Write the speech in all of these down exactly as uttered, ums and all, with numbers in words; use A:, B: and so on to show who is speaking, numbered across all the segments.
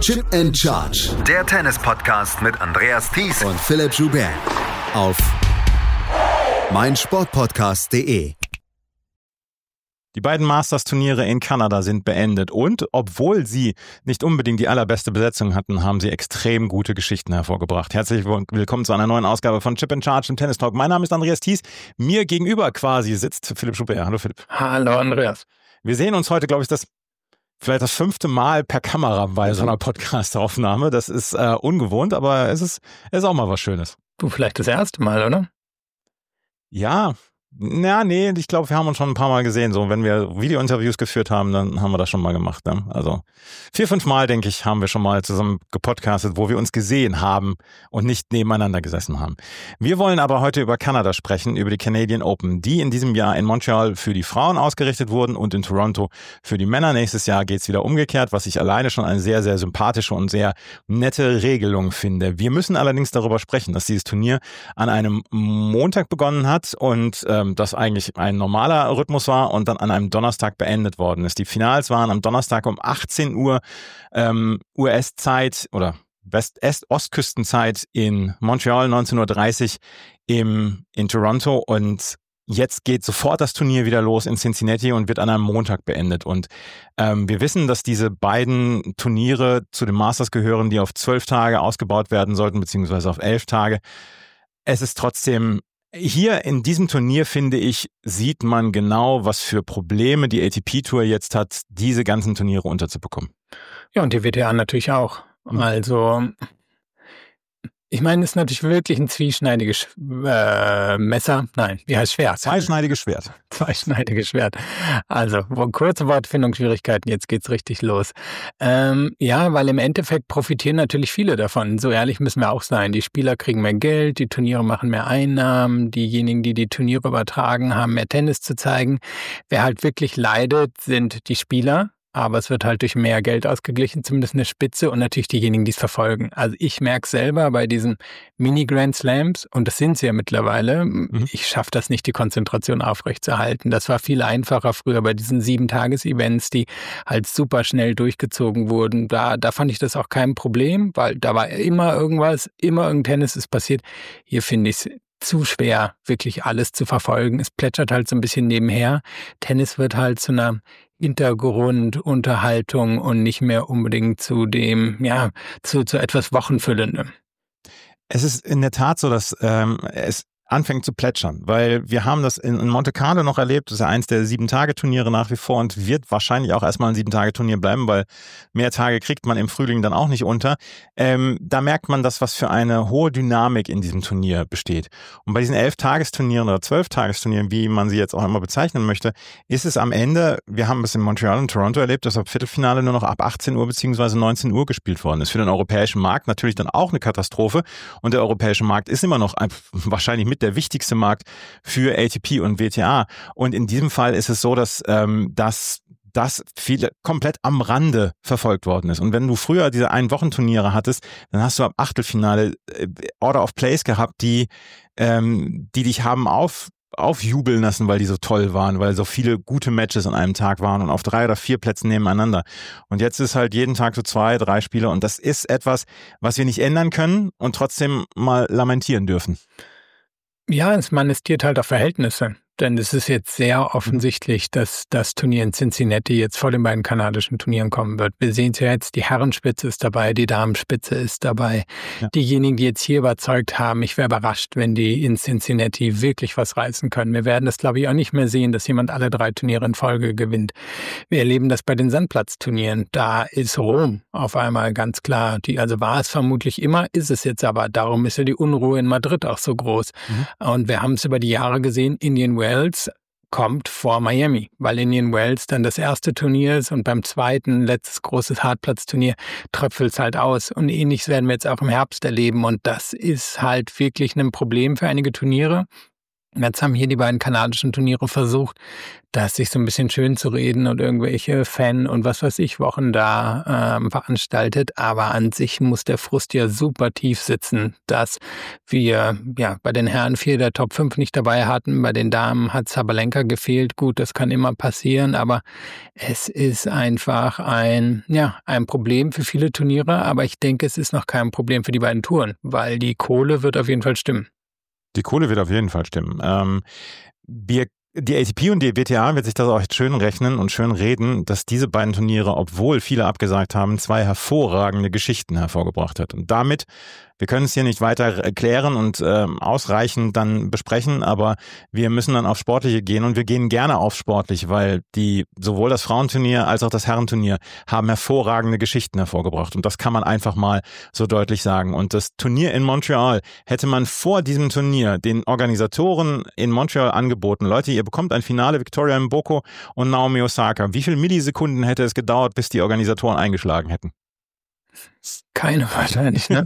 A: Chip and Charge.
B: Der Tennis-Podcast mit Andreas Thies
A: und Philipp Joubert auf meinsportpodcast punkt de.
C: Die beiden Masters-Turniere in Kanada sind beendet und obwohl sie nicht unbedingt die allerbeste Besetzung hatten, haben sie extrem gute Geschichten hervorgebracht. Herzlich willkommen zu einer neuen Ausgabe von Chip and Charge im Tennis Talk. Mein Name ist Andreas Thies. Mir gegenüber quasi sitzt Philipp Joubert. Hallo Philipp.
D: Hallo Andreas.
C: Wir sehen uns heute, glaube ich, das vielleicht das fünfte Mal per Kamera bei so einer Podcast-Aufnahme. Das ist äh, ungewohnt, aber es ist, es ist auch mal was Schönes.
D: Du vielleicht das erste Mal, oder?
C: Ja, Ja, nee, ich glaube, wir haben uns schon ein paar Mal gesehen. So, wenn wir Video-Interviews geführt haben, dann haben wir das schon mal gemacht. Ne? Also vier, fünf Mal, denke ich, haben wir schon mal zusammen gepodcastet, wo wir uns gesehen haben und nicht nebeneinander gesessen haben. Wir wollen aber heute über Kanada sprechen, über die Canadian Open, die in diesem Jahr in Montreal für die Frauen ausgerichtet wurden und in Toronto für die Männer. Nächstes Jahr geht's wieder umgekehrt, was ich alleine schon eine sehr, sehr sympathische und sehr nette Regelung finde. Wir müssen allerdings darüber sprechen, dass dieses Turnier an einem Montag begonnen hat und äh, das eigentlich ein normaler Rhythmus war und dann an einem Donnerstag beendet worden ist. Die Finals waren am Donnerstag um achtzehn Uhr ähm, U S-Zeit oder West-Ostküstenzeit in Montreal, neunzehn Uhr dreißig im, in Toronto und jetzt geht sofort das Turnier wieder los in Cincinnati und wird an einem Montag beendet. Und ähm, wir wissen, dass diese beiden Turniere zu den Masters gehören, die auf zwölf Tage ausgebaut werden sollten, beziehungsweise auf elf Tage. Es ist trotzdem Hier in diesem Turnier, finde ich, sieht man genau, was für Probleme die A T P-Tour jetzt hat, diese ganzen Turniere unterzubekommen.
D: Ja, und die W T A natürlich auch. Mhm. Also, ich meine, es ist natürlich wirklich ein zweischneidiges äh, Messer. Nein, wie heißt Schwert?
C: Zweischneidiges Schwert.
D: Zweischneidiges Schwert. Also, kurze Wortfindungsschwierigkeiten, jetzt geht's richtig los. Ähm, ja, weil im Endeffekt profitieren natürlich viele davon. So ehrlich müssen wir auch sein. Die Spieler kriegen mehr Geld, die Turniere machen mehr Einnahmen, diejenigen, die die Turniere übertragen, haben mehr Tennis zu zeigen. Wer halt wirklich leidet, sind die Spieler. Aber es wird halt durch mehr Geld ausgeglichen, zumindest eine Spitze und natürlich diejenigen, die es verfolgen. Also ich merke selber bei diesen Mini-Grand Slams, und das sind sie ja mittlerweile, mhm. ich schaffe das nicht, die Konzentration aufrechtzuerhalten. Das war viel einfacher früher bei diesen Sieben-Tages-Events, die halt super schnell durchgezogen wurden. Da, da fand ich das auch kein Problem, weil da war immer irgendwas, immer irgendein Tennis ist passiert. Hier finde ich es zu schwer, wirklich alles zu verfolgen. Es plätschert halt so ein bisschen nebenher. Tennis wird halt zu einer Hintergrundunterhaltung und nicht mehr unbedingt zu dem, ja, zu, zu etwas Wochenfüllendem.
C: Es ist in der Tat so, dass ähm, es anfängt zu plätschern, weil wir haben das in, in Monte Carlo noch erlebt, das ist ja eins der Sieben-Tage-Turniere nach wie vor und wird wahrscheinlich auch erstmal ein Sieben-Tage-Turnier bleiben, weil mehr Tage kriegt man im Frühling dann auch nicht unter. Ähm, da merkt man das, was für eine hohe Dynamik in diesem Turnier besteht. Und bei diesen Elf-Tagesturnieren oder Zwölf-Tagesturnieren, wie man sie jetzt auch immer bezeichnen möchte, ist es am Ende, wir haben es in Montreal und Toronto erlebt, dass ab Viertelfinale nur noch ab achtzehn Uhr bzw. neunzehn Uhr gespielt worden ist. Für den europäischen Markt natürlich dann auch eine Katastrophe und der europäische Markt ist immer noch ein, wahrscheinlich mit der wichtigste Markt für A T P und W T A. Und in diesem Fall ist es so, dass ähm, das das viele komplett am Rande verfolgt worden ist. Und wenn du früher diese Ein-Wochen-Turniere hattest, dann hast du ab Achtelfinale äh, Order of Place gehabt, die ähm, die dich haben auf aufjubeln lassen, weil die so toll waren, weil so viele gute Matches an einem Tag waren und auf drei oder vier Plätzen nebeneinander. Und jetzt ist halt jeden Tag so zwei, drei Spieler und das ist etwas, was wir nicht ändern können und trotzdem mal lamentieren dürfen.
D: Ja, es manifestiert halt auch Verhältnisse. Denn es ist jetzt sehr offensichtlich, dass das Turnier in Cincinnati jetzt vor den beiden kanadischen Turnieren kommen wird. Wir sehen es ja jetzt, die Herrenspitze ist dabei, die Damenspitze ist dabei. Ja. Diejenigen, die jetzt hier überzeugt haben, ich wäre überrascht, wenn die in Cincinnati wirklich was reißen können. Wir werden das, glaube ich, auch nicht mehr sehen, dass jemand alle drei Turniere in Folge gewinnt. Wir erleben das bei den Sandplatzturnieren. Da ist Rom auf einmal ganz klar. Die, also war es vermutlich immer, ist es jetzt aber. Darum ist ja die Unruhe in Madrid auch so groß. Mhm. Und wir haben es über die Jahre gesehen, Indian Wells kommt vor Miami, weil Indian Wells dann das erste Turnier ist und beim zweiten, letztes großes Hartplatzturnier, tröpfelt es halt aus. Und ähnliches werden wir jetzt auch im Herbst erleben und das ist halt wirklich ein Problem für einige Turniere. Jetzt haben hier die beiden kanadischen Turniere versucht, das sich so ein bisschen schön zu reden und irgendwelche Fan- und was weiß ich Wochen da ähm, veranstaltet. Aber an sich muss der Frust ja super tief sitzen, dass wir ja bei den Herren vier der Top fünf nicht dabei hatten. Bei den Damen hat Sabalenka gefehlt. Gut, das kann immer passieren, aber es ist einfach ein, ja, ein Problem für viele Turniere. Aber ich denke, es ist noch kein Problem für die beiden Touren, weil die Kohle wird auf jeden Fall stimmen.
C: Die Kohle wird auf jeden Fall stimmen. Ähm, wir, die A T P und die W T A wird sich das auch echt schön rechnen und schön reden, dass diese beiden Turniere, obwohl viele abgesagt haben, zwei hervorragende Geschichten hervorgebracht hat. Und damit, wir können es hier nicht weiter erklären und äh, ausreichend dann besprechen, aber wir müssen dann auf Sportliche gehen und wir gehen gerne auf Sportlich, weil die sowohl das Frauenturnier als auch das Herrenturnier haben hervorragende Geschichten hervorgebracht und das kann man einfach mal so deutlich sagen. Und das Turnier in Montreal hätte man vor diesem Turnier den Organisatoren in Montreal angeboten, Leute, ihr bekommt ein Finale, Victoria Mboko und Naomi Osaka. Wie viele Millisekunden hätte es gedauert, bis die Organisatoren eingeschlagen hätten?
D: Keine wahrscheinlich, ne?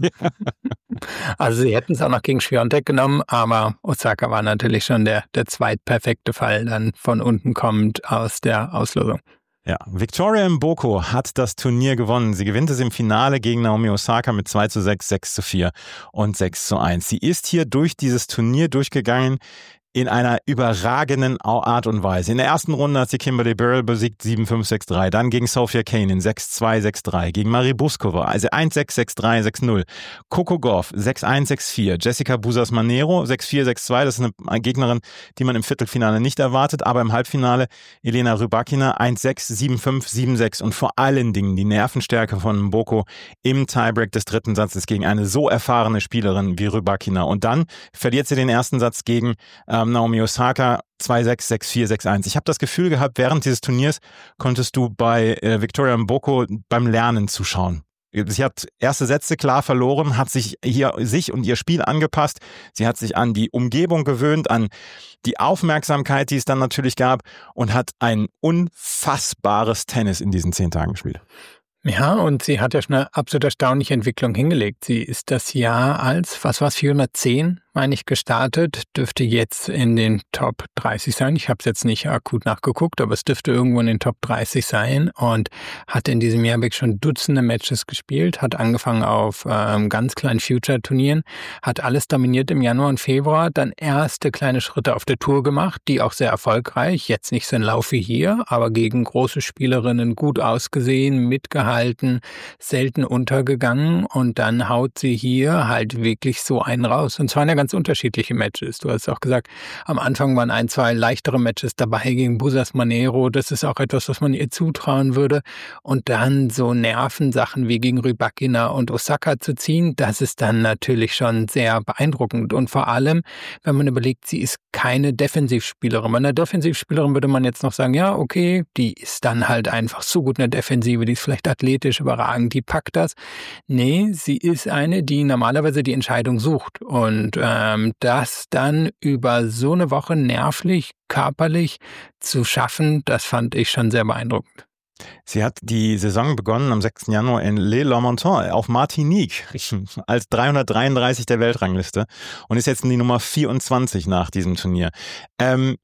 D: Also sie hätten es auch noch gegen Swiatek genommen, aber Osaka war natürlich schon der, der zweitperfekte Fall, dann von unten kommend aus der Auslosung.
C: Ja, Victoria Mboko hat das Turnier gewonnen. Sie gewinnt es im Finale gegen Naomi Osaka mit zwei zu sechs, sechs zu vier und sechs zu eins. Sie ist hier durch dieses Turnier durchgegangen in einer überragenden Art und Weise. In der ersten Runde hat sie Kimberly Birrell besiegt, sieben fünf, sechs drei. Dann gegen Sofia Kenin, sechs zwei, sechs drei. Gegen Marie Buskova, also eins sechs, sechs drei, sechs null. Coco Gauff, sechs eins, sechs vier. Jessica Busas-Manero, sechs vier, sechs zwei. Das ist eine Gegnerin, die man im Viertelfinale nicht erwartet. Aber im Halbfinale Elena Rybakina, eins sechs, sieben fünf, sieben sechs. Und vor allen Dingen die Nervenstärke von Mboko im Tiebreak des dritten Satzes gegen eine so erfahrene Spielerin wie Rybakina. Und dann verliert sie den ersten Satz gegen ähm, Naomi Osaka zwei sechs, sechs vier, sechs eins. Ich habe das Gefühl gehabt, während dieses Turniers konntest du bei äh, Victoria Mboko beim Lernen zuschauen. Sie hat erste Sätze klar verloren, hat sich hier sich und ihr Spiel angepasst. Sie hat sich an die Umgebung gewöhnt, an die Aufmerksamkeit, die es dann natürlich gab und hat ein unfassbares Tennis in diesen zehn Tagen gespielt.
D: Ja, und sie hat ja schon eine absolut erstaunliche Entwicklung hingelegt. Sie ist das Jahr als, was war es, vierhundertzehn, meine ich, gestartet, dürfte jetzt in den Top dreißig sein. Ich habe es jetzt nicht akut nachgeguckt, aber es dürfte irgendwo in den Top dreißig sein und hat in diesem Jahr wirklich schon Dutzende Matches gespielt, hat angefangen auf ähm, ganz kleinen Future-Turnieren, hat alles dominiert im Januar und Februar, dann erste kleine Schritte auf der Tour gemacht, die auch sehr erfolgreich, jetzt nicht so ein Lauf wie hier, aber gegen große Spielerinnen gut ausgesehen, mitgehalten, selten untergegangen und dann haut sie hier halt wirklich so einen raus. Und zwar in der ganz unterschiedliche Matches. Du hast auch gesagt, am Anfang waren ein, zwei leichtere Matches dabei gegen Busas-Manero. Das ist auch etwas, was man ihr zutrauen würde. Und dann so Nervensachen wie gegen Rybakina und Osaka zu ziehen, das ist dann natürlich schon sehr beeindruckend. Und vor allem, wenn man überlegt, sie ist keine Defensivspielerin. Bei einer Defensivspielerin würde man jetzt noch sagen, ja, okay, die ist dann halt einfach so gut in der Defensive, die ist vielleicht athletisch überragend, die packt das. Nee, sie ist eine, die normalerweise die Entscheidung sucht. Und äh, das dann über so eine Woche nervlich, körperlich zu schaffen, das fand ich schon sehr beeindruckend.
C: Sie hat die Saison begonnen am sechsten Januar in Les-Lamentin auf Martinique als dreihundertdreiunddreißig der Weltrangliste und ist jetzt in die Nummer vierundzwanzig nach diesem Turnier. Ähm,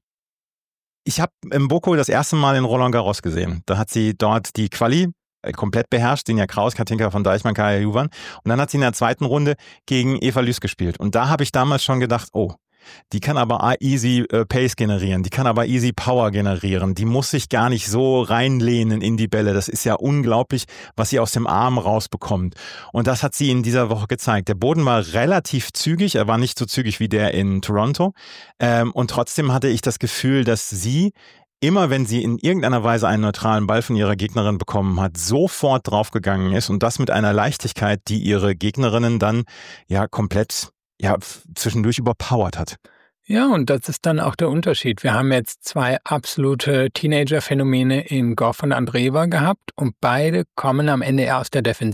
C: ich habe Mboko das erste Mal in Roland Garros gesehen. Da hat sie dort die Quali komplett beherrscht, Sinja Kraus, Katinka von Deichmann, Kaja Juvan. Und dann hat sie in der zweiten Runde gegen Eva Lys gespielt. Und da habe ich damals schon gedacht, oh, die kann aber easy äh, Pace generieren, die kann aber easy Power generieren, die muss sich gar nicht so reinlehnen in die Bälle. Das ist ja unglaublich, was sie aus dem Arm rausbekommt. Und das hat sie in dieser Woche gezeigt. Der Boden war relativ zügig, er war nicht so zügig wie der in Toronto. Ähm, und trotzdem hatte ich das Gefühl, dass sie immer wenn sie in irgendeiner Weise einen neutralen Ball von ihrer Gegnerin bekommen hat, sofort draufgegangen ist und das mit einer Leichtigkeit, die ihre Gegnerinnen dann ja komplett ja zwischendurch überpowert hat.
D: Ja, und das ist dann auch der Unterschied. Wir haben jetzt zwei absolute Teenager-Phänomene in Gauff und Andreeva gehabt und beide kommen am Ende eher aus der Defensive.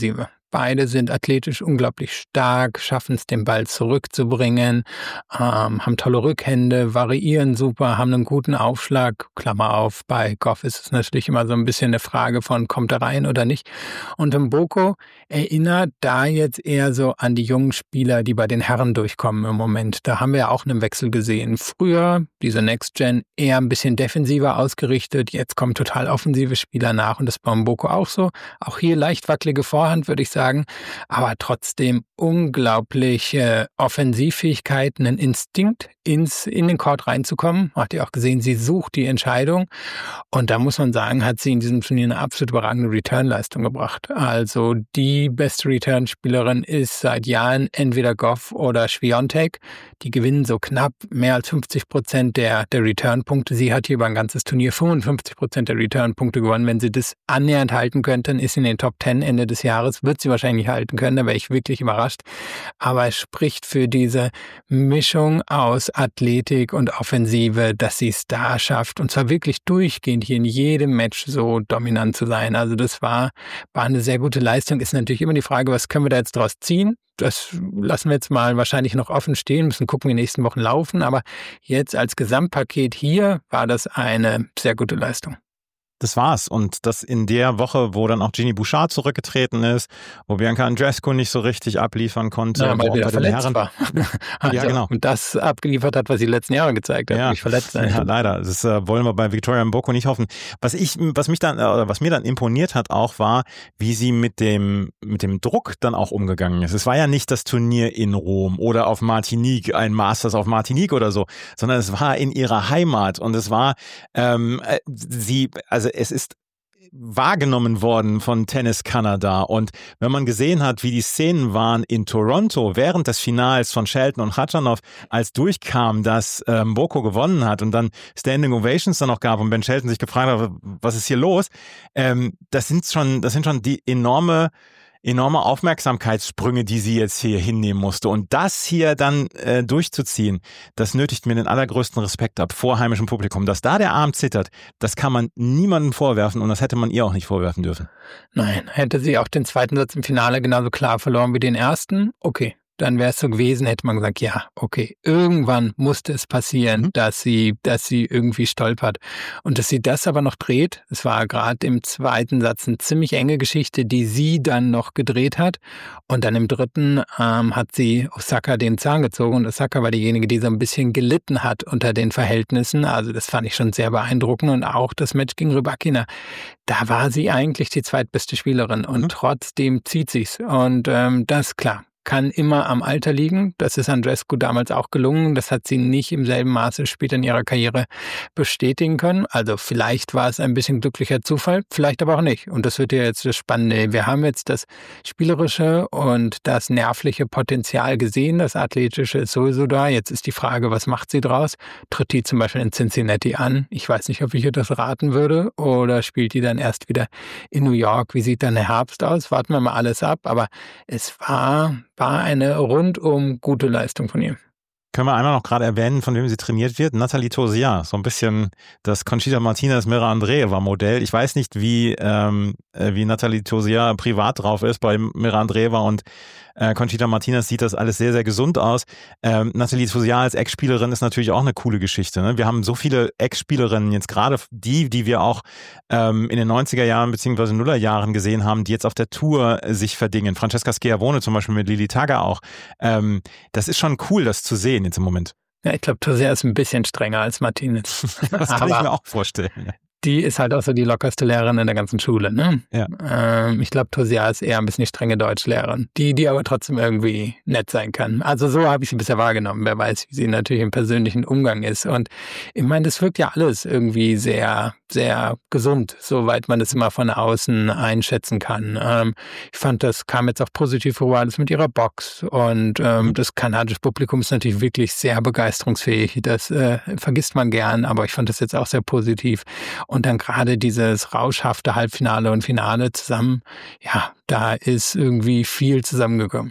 D: Beide sind athletisch unglaublich stark, schaffen es, den Ball zurückzubringen, ähm, haben tolle Rückhände, variieren super, haben einen guten Aufschlag. Klammer auf, bei Goff ist es natürlich immer so ein bisschen eine Frage von, kommt er rein oder nicht. Und Mboko erinnert da jetzt eher so an die jungen Spieler, die bei den Herren durchkommen im Moment. Da haben wir ja auch einen Wechsel gesehen. Früher, diese Next Gen, eher ein bisschen defensiver ausgerichtet. Jetzt kommen total offensive Spieler nach und das ist bei Mboko auch so. Auch hier leicht wackelige Vorhand, würde ich sagen. Sagen, aber trotzdem unglaubliche Offensivfähigkeiten, einen Instinkt, ins, in den Court reinzukommen. Habt ihr auch gesehen, sie sucht die Entscheidung. Und da muss man sagen, hat sie in diesem Turnier eine absolut überragende Return-Leistung gebracht. Also die beste Return-Spielerin ist seit Jahren entweder Goff oder Swiatek. Die gewinnen so knapp mehr als fünfzig Prozent der, der Return-Punkte. Sie hat hier über ein ganzes Turnier fünfundfünfzig Prozent der Return-Punkte gewonnen. Wenn sie das annähernd halten könnte, ist in den Top zehn Ende des Jahres, wird sie wahrscheinlich halten können. Da wäre ich wirklich überrascht. Aber es spricht für diese Mischung aus Athletik und Offensive, dass sie es da schafft. Und zwar wirklich durchgehend hier in jedem Match so dominant zu sein. Also das war, war eine sehr gute Leistung. Ist natürlich immer die Frage, was können wir da jetzt draus ziehen? Das lassen wir jetzt mal wahrscheinlich noch offen stehen, müssen gucken, wie die nächsten Wochen laufen. Aber jetzt als Gesamtpaket hier war das eine sehr gute Leistung.
C: Das war's. Und das in der Woche, wo dann auch Genie Bouchard zurückgetreten ist, wo Bianca Andreescu nicht so richtig abliefern konnte.
D: Ja, weil
C: wo
D: wieder verletzt
C: Herren
D: war. Also,
C: ja, genau.
D: Und das abgeliefert hat, was sie die letzten Jahre gezeigt hat,
C: ja.
D: nicht verletzt sein.
C: Ja, leider. Das äh, wollen wir bei Victoria Mboko nicht hoffen. Was ich, was mich dann, oder was mir dann imponiert hat auch, war, wie sie mit dem, mit dem Druck dann auch umgegangen ist. Es war ja nicht das Turnier in Rom oder auf Martinique, ein Masters auf Martinique oder so, sondern es war in ihrer Heimat und es war, ähm, sie, also es ist wahrgenommen worden von Tennis Kanada. Und wenn man gesehen hat, wie die Szenen waren in Toronto während des Finals von Shelton und Khachanov, als durchkam, dass äh, Mboko gewonnen hat und dann Standing Ovations dann noch gab und Ben Shelton sich gefragt hat, was ist hier los? Ähm, das sind schon, das sind schon die enorme enorme Aufmerksamkeitssprünge, die sie jetzt hier hinnehmen musste. Und das hier dann äh, durchzuziehen, das nötigt mir den allergrößten Respekt ab vor heimischem Publikum. Dass da der Arm zittert, das kann man niemandem vorwerfen und das hätte man ihr auch nicht vorwerfen dürfen.
D: Nein, hätte sie auch den zweiten Satz im Finale genauso klar verloren wie den ersten, okay. Dann wäre es so gewesen, hätte man gesagt, ja, okay, irgendwann musste es passieren, mhm. dass sie, dass sie irgendwie stolpert. Und dass sie das aber noch dreht, es war gerade im zweiten Satz eine ziemlich enge Geschichte, die sie dann noch gedreht hat. Und dann im dritten ähm, hat sie Osaka den Zahn gezogen und Osaka war diejenige, die so ein bisschen gelitten hat unter den Verhältnissen. Also das fand ich schon sehr beeindruckend und auch das Match gegen Rybakina. Da war sie eigentlich die zweitbeste Spielerin und mhm. trotzdem zieht sie's. Und ähm, das, klar, kann immer am Alter liegen. Das ist Andreescu damals auch gelungen. Das hat sie nicht im selben Maße später in ihrer Karriere bestätigen können. Also vielleicht war es ein bisschen glücklicher Zufall, vielleicht aber auch nicht. Und das wird ja jetzt das Spannende. Wir haben jetzt das spielerische und das nervliche Potenzial gesehen. Das athletische ist sowieso da. Jetzt ist die Frage, was macht sie draus? Tritt die zum Beispiel in Cincinnati an? Ich weiß nicht, ob ich ihr das raten würde. Oder spielt die dann erst wieder in New York? Wie sieht dann der Herbst aus? Warten wir mal alles ab. Aber es war... war eine rundum gute Leistung von ihr.
C: Können wir einmal noch gerade erwähnen, von wem sie trainiert wird? Nathalie Tauziat, so ein bisschen das Conchita Martinez Mira Andreeva Modell. Ich weiß nicht, wie ähm, wie Nathalie Tauziat privat drauf ist. Bei Mira Andreeva und äh, Conchita Martinez sieht das alles sehr, sehr gesund aus. Ähm, Nathalie Tauziat als Ex-Spielerin ist natürlich auch eine coole Geschichte. Ne? Wir haben so viele Ex-Spielerinnen, jetzt gerade die, die wir auch ähm, in den neunziger Jahren bzw. Nullerjahren gesehen haben, die jetzt auf der Tour äh, sich verdingen. Francesca Schiavone zum Beispiel mit Lili Tagger auch. Ähm, das ist schon cool, das zu sehen jetzt im Moment.
D: Ja, ich glaube, Tauziat ist ein bisschen strenger als Martinez.
C: Das kann ich mir auch vorstellen.
D: Die ist halt auch so die lockerste Lehrerin in der ganzen Schule, ne?
C: Ja.
D: Ähm, ich glaube, Tauziat ist eher ein bisschen strenge Deutschlehrerin, die, die aber trotzdem irgendwie nett sein kann. Also so habe ich sie bisher wahrgenommen. Wer weiß, wie sie natürlich im persönlichen Umgang ist. Und ich meine, das wirkt ja alles irgendwie sehr, sehr gesund, soweit man das immer von außen einschätzen kann. Ähm, ich fand, das kam jetzt auch positiv rüber, alles mit ihrer Box. Und ähm, das kanadische Publikum ist natürlich wirklich sehr begeisterungsfähig. Das äh, vergisst man gern, aber ich fand das jetzt auch sehr positiv. Und dann gerade dieses rauschhafte Halbfinale und Finale zusammen, ja, da ist irgendwie viel zusammengekommen.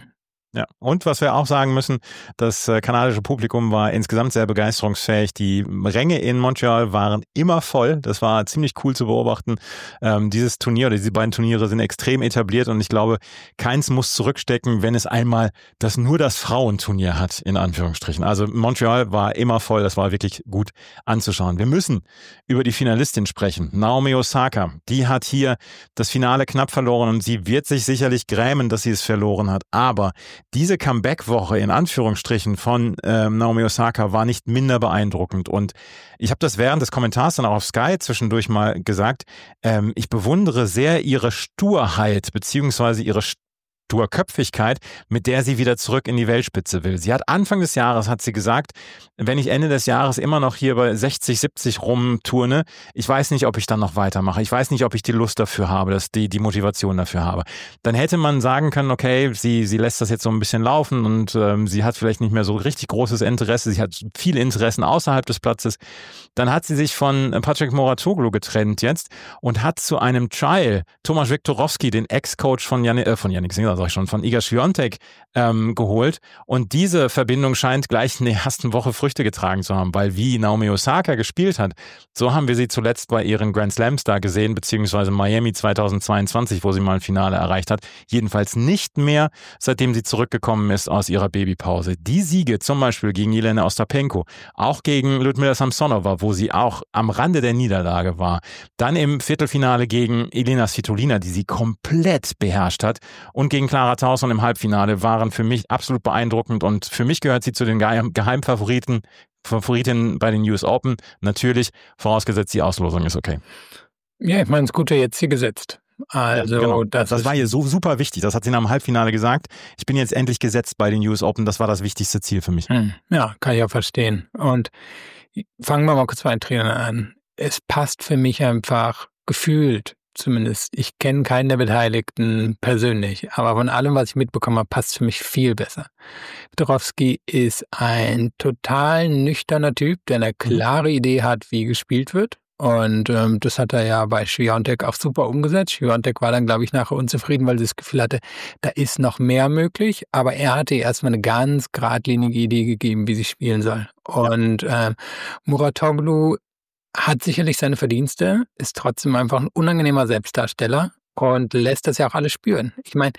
C: Ja, und was wir auch sagen müssen, das äh, kanadische Publikum war insgesamt sehr begeisterungsfähig. Die Ränge in Montreal waren immer voll. Das war ziemlich cool zu beobachten. Ähm, dieses Turnier oder diese beiden Turniere sind extrem etabliert und ich glaube, keins muss zurückstecken, wenn es einmal das nur das Frauenturnier hat, in Anführungsstrichen. Also Montreal war immer voll. Das war wirklich gut anzuschauen. Wir müssen über die Finalistin sprechen. Naomi Osaka, die hat hier das Finale knapp verloren und sie wird sich sicherlich grämen, dass sie es verloren hat. Aber diese Comeback-Woche in Anführungsstrichen von ähm, Naomi Osaka war nicht minder beeindruckend und ich habe das während des Kommentars dann auch auf Sky zwischendurch mal gesagt, ähm, ich bewundere sehr ihre Sturheit beziehungsweise ihre Sturköpfigkeit, mit der sie wieder zurück in die Weltspitze will. Sie hat Anfang des Jahres, hat sie gesagt, wenn ich Ende des Jahres immer noch hier bei sechzig, siebzig rumturne, ich weiß nicht, ob ich dann noch weitermache. Ich weiß nicht, ob ich die Lust dafür habe, dass die, die Motivation dafür habe. Dann hätte man sagen können, okay, sie, sie lässt das jetzt so ein bisschen laufen und ähm, sie hat vielleicht nicht mehr so richtig großes Interesse. Sie hat viele Interessen außerhalb des Platzes. Dann hat sie sich von Patrick Mouratoglou getrennt jetzt und hat zu einem Trial Tomasz Wiktorowski, den Ex-Coach von Janik, äh, von Jannik Sinner, sag ich schon, von Iga Świątek ähm, geholt. Und diese Verbindung scheint gleich in der ersten Woche Früchte getragen zu haben, weil wie Naomi Osaka gespielt hat, so haben wir sie zuletzt bei ihren Grand Slams da gesehen, beziehungsweise Miami zweitausendzweiundzwanzig, wo sie mal ein Finale erreicht hat. Jedenfalls nicht mehr, seitdem sie zurückgekommen ist aus ihrer Babypause. Die Siege zum Beispiel gegen Jelena Ostapenko, auch gegen Ludmila Samsonova, wo sie auch am Rande der Niederlage war. Dann im Viertelfinale gegen Elina Svitolina, die sie komplett beherrscht hat. Und gegen Clara Tauson im Halbfinale waren für mich absolut beeindruckend und für mich gehört sie zu den Geheim- Geheimfavoriten Favoritin bei den U S Open. Natürlich, vorausgesetzt die Auslosung ist okay.
D: Ja, ich meine, das Gute jetzt hier gesetzt. Also
C: ja, genau.
D: das,
C: das
D: ist
C: war ihr so super wichtig. Das hat sie nach dem Halbfinale gesagt. Ich bin jetzt endlich gesetzt bei den U S Open. Das war das wichtigste Ziel für mich.
D: Hm, ja, kann ich auch verstehen. Und fangen wir mal kurz bei den Trainern an. Es passt für mich einfach gefühlt, zumindest, ich kenne keinen der Beteiligten persönlich, aber von allem, was ich mitbekommen habe, passt für mich viel besser. Wiktorowski ist ein total nüchterner Typ, der eine klare Idee hat, wie gespielt wird. Und ähm, das hat er ja bei Świątek auch super umgesetzt. Świątek war dann, glaube ich, nachher unzufrieden, weil sie das Gefühl hatte, da ist noch mehr möglich. Aber er hatte erstmal eine ganz geradlinige Idee gegeben, wie sie spielen soll. Und ähm, Mouratoglou hat sicherlich seine Verdienste, ist trotzdem einfach ein unangenehmer Selbstdarsteller und lässt das ja auch alle spüren. Ich meine,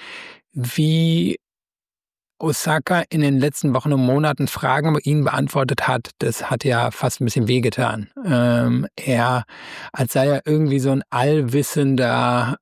D: wie Osaka in den letzten Wochen und Monaten Fragen über ihn beantwortet hat, das hat ja fast ein bisschen wehgetan. Ähm, er, als sei er irgendwie so ein allwissender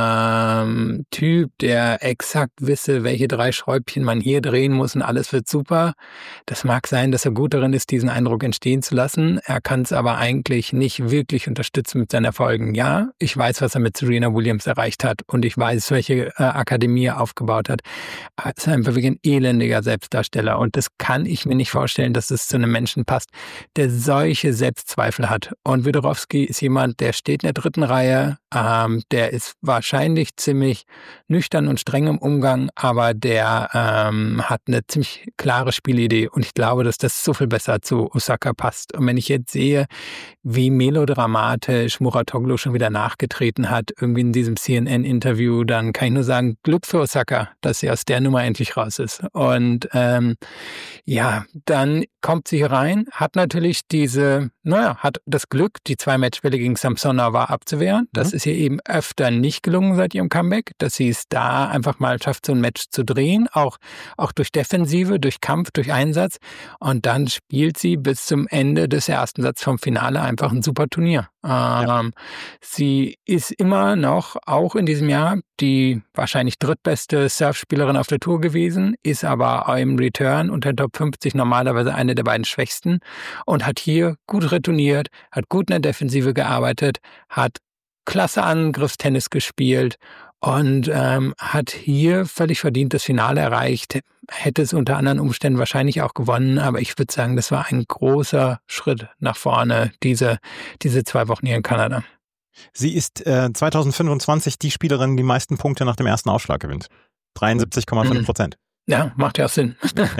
D: ähm, Typ, der exakt wisse, welche drei Schräubchen man hier drehen muss und alles wird super. Das mag sein, dass er gut darin ist, diesen Eindruck entstehen zu lassen. Er kann es aber eigentlich nicht wirklich unterstützen mit seinen Erfolgen. Ja, ich weiß, was er mit Serena Williams erreicht hat und ich weiß, welche äh, Akademie er aufgebaut hat. Es ist einfach wirklich ein elendiger Selbstdarsteller und das kann ich mir nicht vorstellen, dass es zu einem Menschen passt, der solche Selbstzweifel hat. Und Wiktorowski ist jemand, der steht in der dritten Reihe, ähm, der ist wahrscheinlich ziemlich nüchtern und streng im Umgang, aber der ähm, hat eine ziemlich klare Spielidee und ich glaube, dass das so viel besser zu Osaka passt. Und wenn ich jetzt sehe, wie melodramatisch Mouratoglou schon wieder nachgetreten hat, irgendwie in diesem C N N-Interview, dann kann ich nur sagen, Glück für Osaka, dass sie aus der Nummer endlich raus ist. Und ähm, ja, dann kommt sie hier rein, hat natürlich diese, naja, hat das Glück, die zwei Matchbälle gegen Samsonova abzuwehren. Das mhm. ist ihr eben öfter nicht gelungen seit ihrem Comeback, dass sie es da einfach mal schafft, so ein Match zu drehen, auch, auch durch Defensive, durch Kampf, durch Einsatz. Und dann spielt sie bis zum Ende des ersten Satzes vom Finale einfach ein super Turnier. Ja. Ähm, sie ist immer noch, auch in diesem Jahr, die wahrscheinlich drittbeste Surfspielerin auf der Tour gewesen, ist aber im Return unter den Top fünfzig normalerweise eine der beiden schwächsten und hat hier gut retourniert, hat gut in der Defensive gearbeitet, hat klasse Angriffstennis gespielt und ähm, hat hier völlig verdient das Finale erreicht. Hätte es unter anderen Umständen wahrscheinlich auch gewonnen, aber ich würde sagen, das war ein großer Schritt nach vorne, diese, diese zwei Wochen hier in Kanada.
C: Sie ist äh, zweitausendfünfundzwanzig die Spielerin, die die meisten Punkte nach dem ersten Aufschlag gewinnt. dreiundsiebzig Komma fünf Prozent.
D: Ja, macht ja auch Sinn.
C: Ja.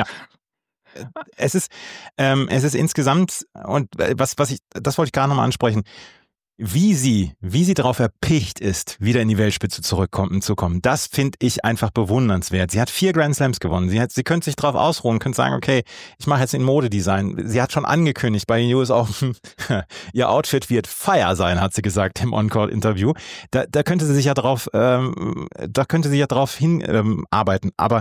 C: Es ist, ähm, es ist insgesamt, und was, was ich, das wollte ich gerade nochmal ansprechen, wie sie, wie sie darauf erpicht ist, wieder in die Weltspitze zurückkommen zu kommen, das finde ich einfach bewundernswert. Sie hat vier Grand Slams gewonnen. Sie hat, sie könnte sich darauf ausruhen, könnte sagen, okay, ich mache jetzt in Modedesign. Sie hat schon angekündigt bei den U S Open, ihr Outfit wird Fire sein, hat sie gesagt im On-Call-Interview. Da, da könnte sie sich ja drauf, ähm, da könnte sie ja drauf hinarbeiten. Ähm, Aber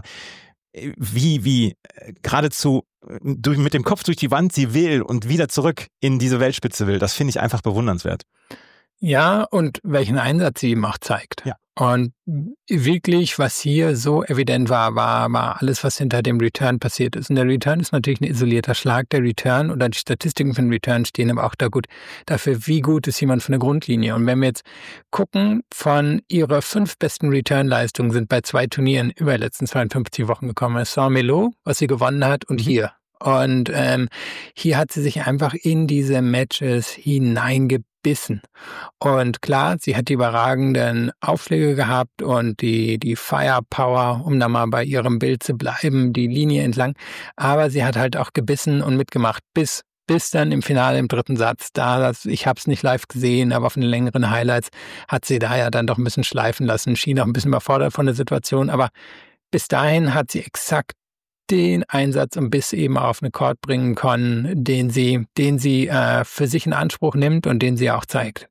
C: wie, wie geradezu durch, mit dem Kopf durch die Wand sie will und wieder zurück in diese Weltspitze will, das finde ich einfach bewundernswert.
D: Ja, und welchen Einsatz sie ihm auch zeigt.
C: Ja.
D: Und wirklich, was hier so evident war, war, war alles, was hinter dem Return passiert ist. Und der Return ist natürlich ein isolierter Schlag. Der Return oder die Statistiken für den Return stehen aber auch da gut dafür, wie gut ist jemand von der Grundlinie. Und wenn wir jetzt gucken, von ihrer fünf besten Return-Leistungen sind bei zwei Turnieren über die letzten zweiundfünfzig Wochen gekommen. Saint-Malo, was sie gewonnen hat, und mhm. hier. Und ähm, hier hat sie sich einfach in diese Matches hineingebissen. Und klar, sie hat die überragenden Aufschläge gehabt und die, die Firepower, um da mal bei ihrem Bild zu bleiben, die Linie entlang. Aber sie hat halt auch gebissen und mitgemacht, bis bis dann im Finale, im dritten Satz, da, das, ich habe es nicht live gesehen, aber auf den längeren Highlights hat sie da ja dann doch ein bisschen schleifen lassen, schien auch ein bisschen überfordert von der Situation. Aber bis dahin hat sie exakt den Einsatz und Biss eben auf eine Court bringen können, den sie, den sie äh, für sich in Anspruch nimmt und den sie auch zeigt.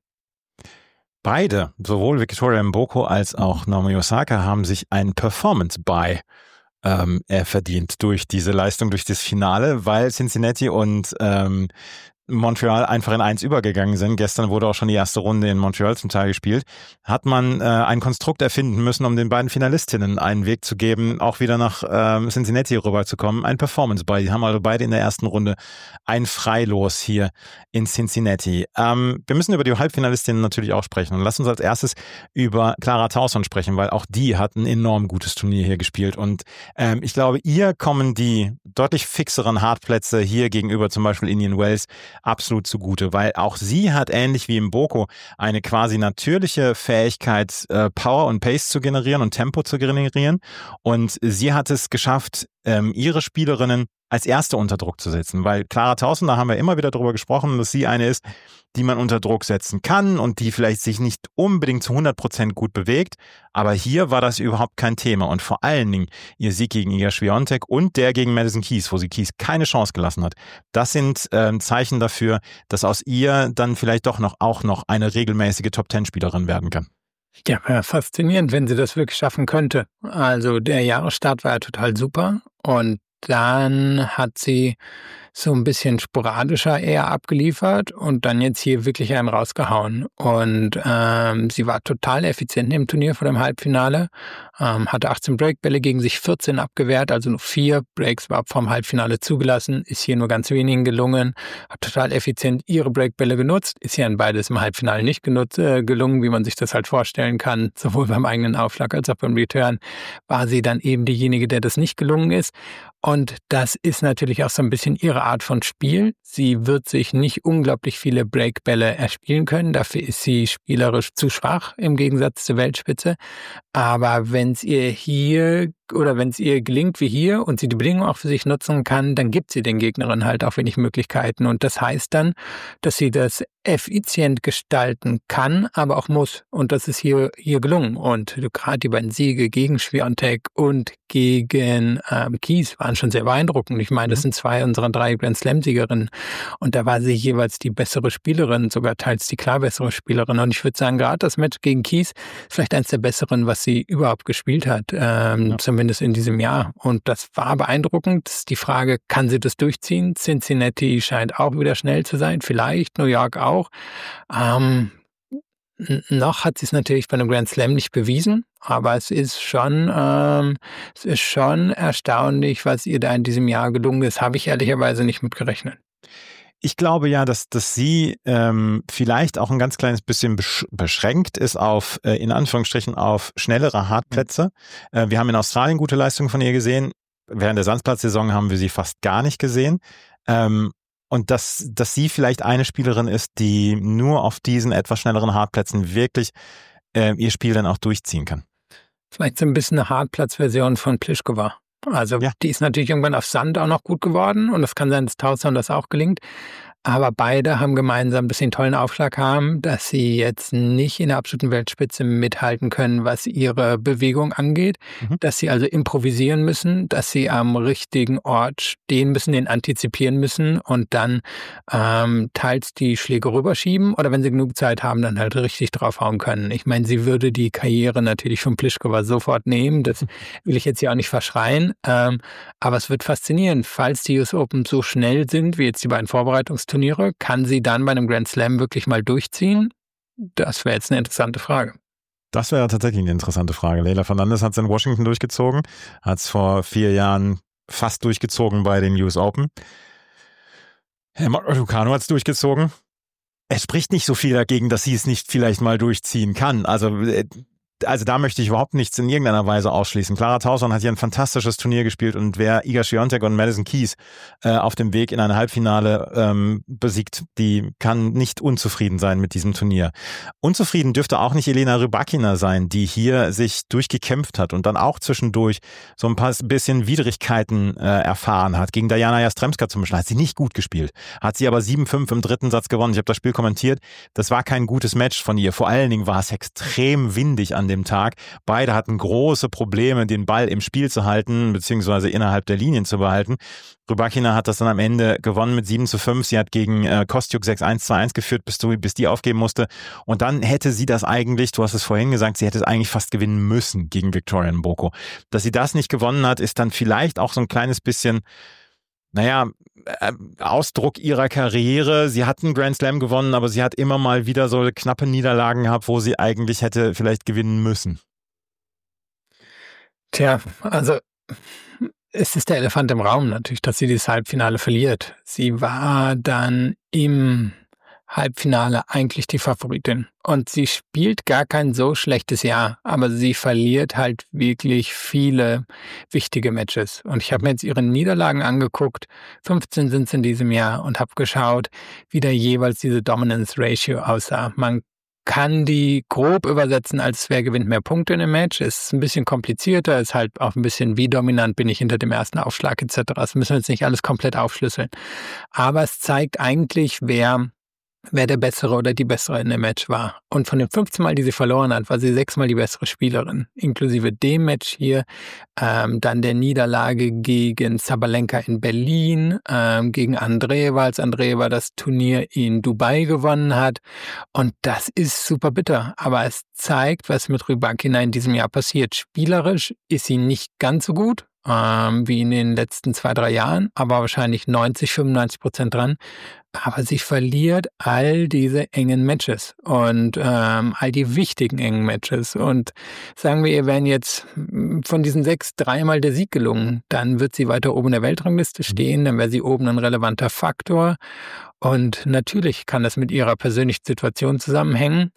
C: Beide, sowohl Victoria Mboko als auch Naomi Osaka, haben sich ein Performance-Buy ähm, verdient durch diese Leistung, durch das Finale, weil Cincinnati und ähm, Montreal einfach in eins übergegangen sind. Gestern wurde auch schon die erste Runde in Montreal zum Teil gespielt. Hat man äh, ein Konstrukt erfinden müssen, um den beiden Finalistinnen einen Weg zu geben, auch wieder nach ähm, Cincinnati rüberzukommen. Ein Performance-Buy. Die haben also beide in der ersten Runde ein Freilos hier in Cincinnati. Ähm, wir müssen über die Halbfinalistinnen natürlich auch sprechen. Und lass uns als erstes über Clara Tauson sprechen, weil auch die hat ein enorm gutes Turnier hier gespielt. Und ähm, ich glaube, ihr kommen die deutlich fixeren Hartplätze hier gegenüber zum Beispiel Indian Wells absolut zugute, weil auch sie hat ähnlich wie Mboko eine quasi natürliche Fähigkeit, äh, Power und Pace zu generieren und Tempo zu generieren, und sie hat es geschafft, ähm, ihre Spielerinnen als erste unter Druck zu setzen, weil Clara Tauson, da haben wir immer wieder drüber gesprochen, dass sie eine ist, die man unter Druck setzen kann und die vielleicht sich nicht unbedingt zu hundert Prozent gut bewegt, aber hier war das überhaupt kein Thema, und vor allen Dingen ihr Sieg gegen Iga Swiatek und der gegen Madison Keys, wo sie Keys keine Chance gelassen hat, das sind äh, Zeichen dafür, dass aus ihr dann vielleicht doch noch auch noch eine regelmäßige Top-Zehn-Spielerin werden kann.
D: Ja, wäre faszinierend, wenn sie das wirklich schaffen könnte. Also der Jahresstart war ja total super, und dann hat sie so ein bisschen sporadischer eher abgeliefert und dann jetzt hier wirklich einen rausgehauen. Und ähm, sie war total effizient im Turnier vor dem Halbfinale, ähm, hatte achtzehn Breakbälle gegen sich, vierzehn abgewehrt, also nur vier Breaks überhaupt vom Halbfinale zugelassen, ist hier nur ganz wenigen gelungen, hat total effizient ihre Breakbälle genutzt, ist hier an beides im Halbfinale nicht genutzt, äh, gelungen, wie man sich das halt vorstellen kann, sowohl beim eigenen Aufschlag als auch beim Return, war sie dann eben diejenige, der das nicht gelungen ist. Und das ist natürlich auch so ein bisschen ihre Art von Spiel. Sie wird sich nicht unglaublich viele Breakbälle erspielen können. Dafür ist sie spielerisch zu schwach im Gegensatz zur Weltspitze. Aber wenn es ihr hier oder wenn es ihr gelingt wie hier und sie die Bedingungen auch für sich nutzen kann, dann gibt sie den Gegnerinnen halt auch wenig Möglichkeiten. Und das heißt dann, dass sie das effizient gestalten kann, aber auch muss. Und das ist hier, hier gelungen. Und gerade die beiden Siege gegen Swiatek und gegen ähm, Keys waren schon sehr beeindruckend. Ich meine, das sind zwei unserer drei Grand Slam-Siegerinnen. Und da war sie jeweils die bessere Spielerin, sogar teils die klar bessere Spielerin. Und ich würde sagen, gerade das Match gegen Keys ist vielleicht eines der besseren, was sie überhaupt gespielt hat, ähm, ja. Zumindest in diesem Jahr. Und das war beeindruckend. Das ist die Frage, kann sie das durchziehen? Cincinnati scheint auch wieder schnell zu sein, vielleicht New York auch. Ähm, noch hat sie es natürlich bei einem Grand Slam nicht bewiesen, aber es ist schon, ähm, es ist schon erstaunlich, was ihr da in diesem Jahr gelungen ist. Habe ich ehrlicherweise nicht mitgerechnet.
C: Ich glaube ja, dass, dass sie ähm, vielleicht auch ein ganz kleines bisschen besch- beschränkt ist auf, äh, in Anführungsstrichen, auf schnellere Hartplätze. Äh, wir haben in Australien gute Leistungen von ihr gesehen. Während der Sandplatzsaison haben wir sie fast gar nicht gesehen. Ähm, und dass, dass sie vielleicht eine Spielerin ist, die nur auf diesen etwas schnelleren Hartplätzen wirklich äh, ihr Spiel dann auch durchziehen kann.
D: Vielleicht so ein bisschen eine Hartplatzversion von Pliskova. Also ja. Die ist natürlich irgendwann auf Sand auch noch gut geworden und es kann sein, dass Tauson das auch gelingt. Aber beide haben gemeinsam, dass sie einen tollen Aufschlag haben, dass sie jetzt nicht in der absoluten Weltspitze mithalten können, was ihre Bewegung angeht, mhm. dass sie also improvisieren müssen, dass sie am richtigen Ort stehen müssen, den antizipieren müssen und dann ähm, teils die Schläge rüberschieben oder wenn sie genug Zeit haben, dann halt richtig draufhauen können. Ich meine, sie würde die Karriere natürlich von Pliskova sofort nehmen, das will ich jetzt hier auch nicht verschreien, ähm, aber es wird faszinierend, falls die U S Open so schnell sind, wie jetzt die beiden Vorbereitungsturniere, kann sie dann bei einem Grand Slam wirklich mal durchziehen? Das wäre jetzt eine interessante Frage.
C: Das wäre tatsächlich eine interessante Frage. Leylah Fernandez hat es in Washington durchgezogen, hat es vor vier Jahren fast durchgezogen bei den U S Open. Emma Raducanu hat es durchgezogen. Es spricht nicht so viel dagegen, dass sie es nicht vielleicht mal durchziehen kann. Also Also da möchte ich überhaupt nichts in irgendeiner Weise ausschließen. Clara Tauson hat hier ein fantastisches Turnier gespielt und wer Iga Swiatek und Madison Keys äh, auf dem Weg in ein Halbfinale ähm, besiegt, die kann nicht unzufrieden sein mit diesem Turnier. Unzufrieden dürfte auch nicht Elena Rybakina sein, die hier sich durchgekämpft hat und dann auch zwischendurch so ein paar bisschen Widrigkeiten äh, erfahren hat. Gegen Diana Jastremska zum Beispiel hat sie nicht gut gespielt, hat sie aber sieben fünf im dritten Satz gewonnen. Ich habe das Spiel kommentiert. Das war kein gutes Match von ihr. Vor allen Dingen war es extrem windig an dem Tag. Beide hatten große Probleme, den Ball im Spiel zu halten, beziehungsweise innerhalb der Linien zu behalten. Rybakina hat das dann am Ende gewonnen mit sieben zu fünf. Sie hat gegen äh, Kostyuk sechs eins zwei eins geführt, bis, du, bis die aufgeben musste. Und dann hätte sie das eigentlich, du hast es vorhin gesagt, sie hätte es eigentlich fast gewinnen müssen gegen Victoria Mboko. Dass sie das nicht gewonnen hat, ist dann vielleicht auch so ein kleines bisschen, naja, Ausdruck ihrer Karriere. Sie hat einen Grand Slam gewonnen, aber sie hat immer mal wieder so knappe Niederlagen gehabt, wo sie eigentlich hätte vielleicht gewinnen müssen.
D: Tja, also es ist der Elefant im Raum natürlich, dass sie dieses Halbfinale verliert. Sie war dann im Halbfinale eigentlich die Favoritin. Und sie spielt gar kein so schlechtes Jahr, aber sie verliert halt wirklich viele wichtige Matches. Und ich habe mir jetzt ihre Niederlagen angeguckt, fünfzehn sind es in diesem Jahr, und habe geschaut, wie da jeweils diese Dominance Ratio aussah. Man kann die grob übersetzen, als wer gewinnt mehr Punkte in einem Match. Ist ein bisschen komplizierter, ist halt auch ein bisschen, wie dominant bin ich hinter dem ersten Aufschlag et cetera. Das müssen wir jetzt nicht alles komplett aufschlüsseln. Aber es zeigt eigentlich, wer wer der Bessere oder die Bessere in dem Match war. Und von den fünfzehn Mal, die sie verloren hat, war sie sechsmal die bessere Spielerin. Inklusive dem Match hier, ähm, dann der Niederlage gegen Sabalenka in Berlin, ähm, gegen Andreeva, als Andreeva das Turnier in Dubai gewonnen hat. Und das ist super bitter. Aber es zeigt, was mit Rybakina in diesem Jahr passiert. Spielerisch ist sie nicht ganz so gut, ähm, wie in den letzten zwei, drei Jahren, aber wahrscheinlich neunzig, fünfundneunzig Prozent dran. Aber sie verliert all diese engen Matches und ähm, all die wichtigen engen Matches. Und sagen wir, ihr wären jetzt von diesen sechs dreimal der Sieg gelungen, dann wird sie weiter oben in der Weltrangliste stehen, dann wäre sie oben ein relevanter Faktor. Und natürlich kann das mit ihrer persönlichen Situation zusammenhängen.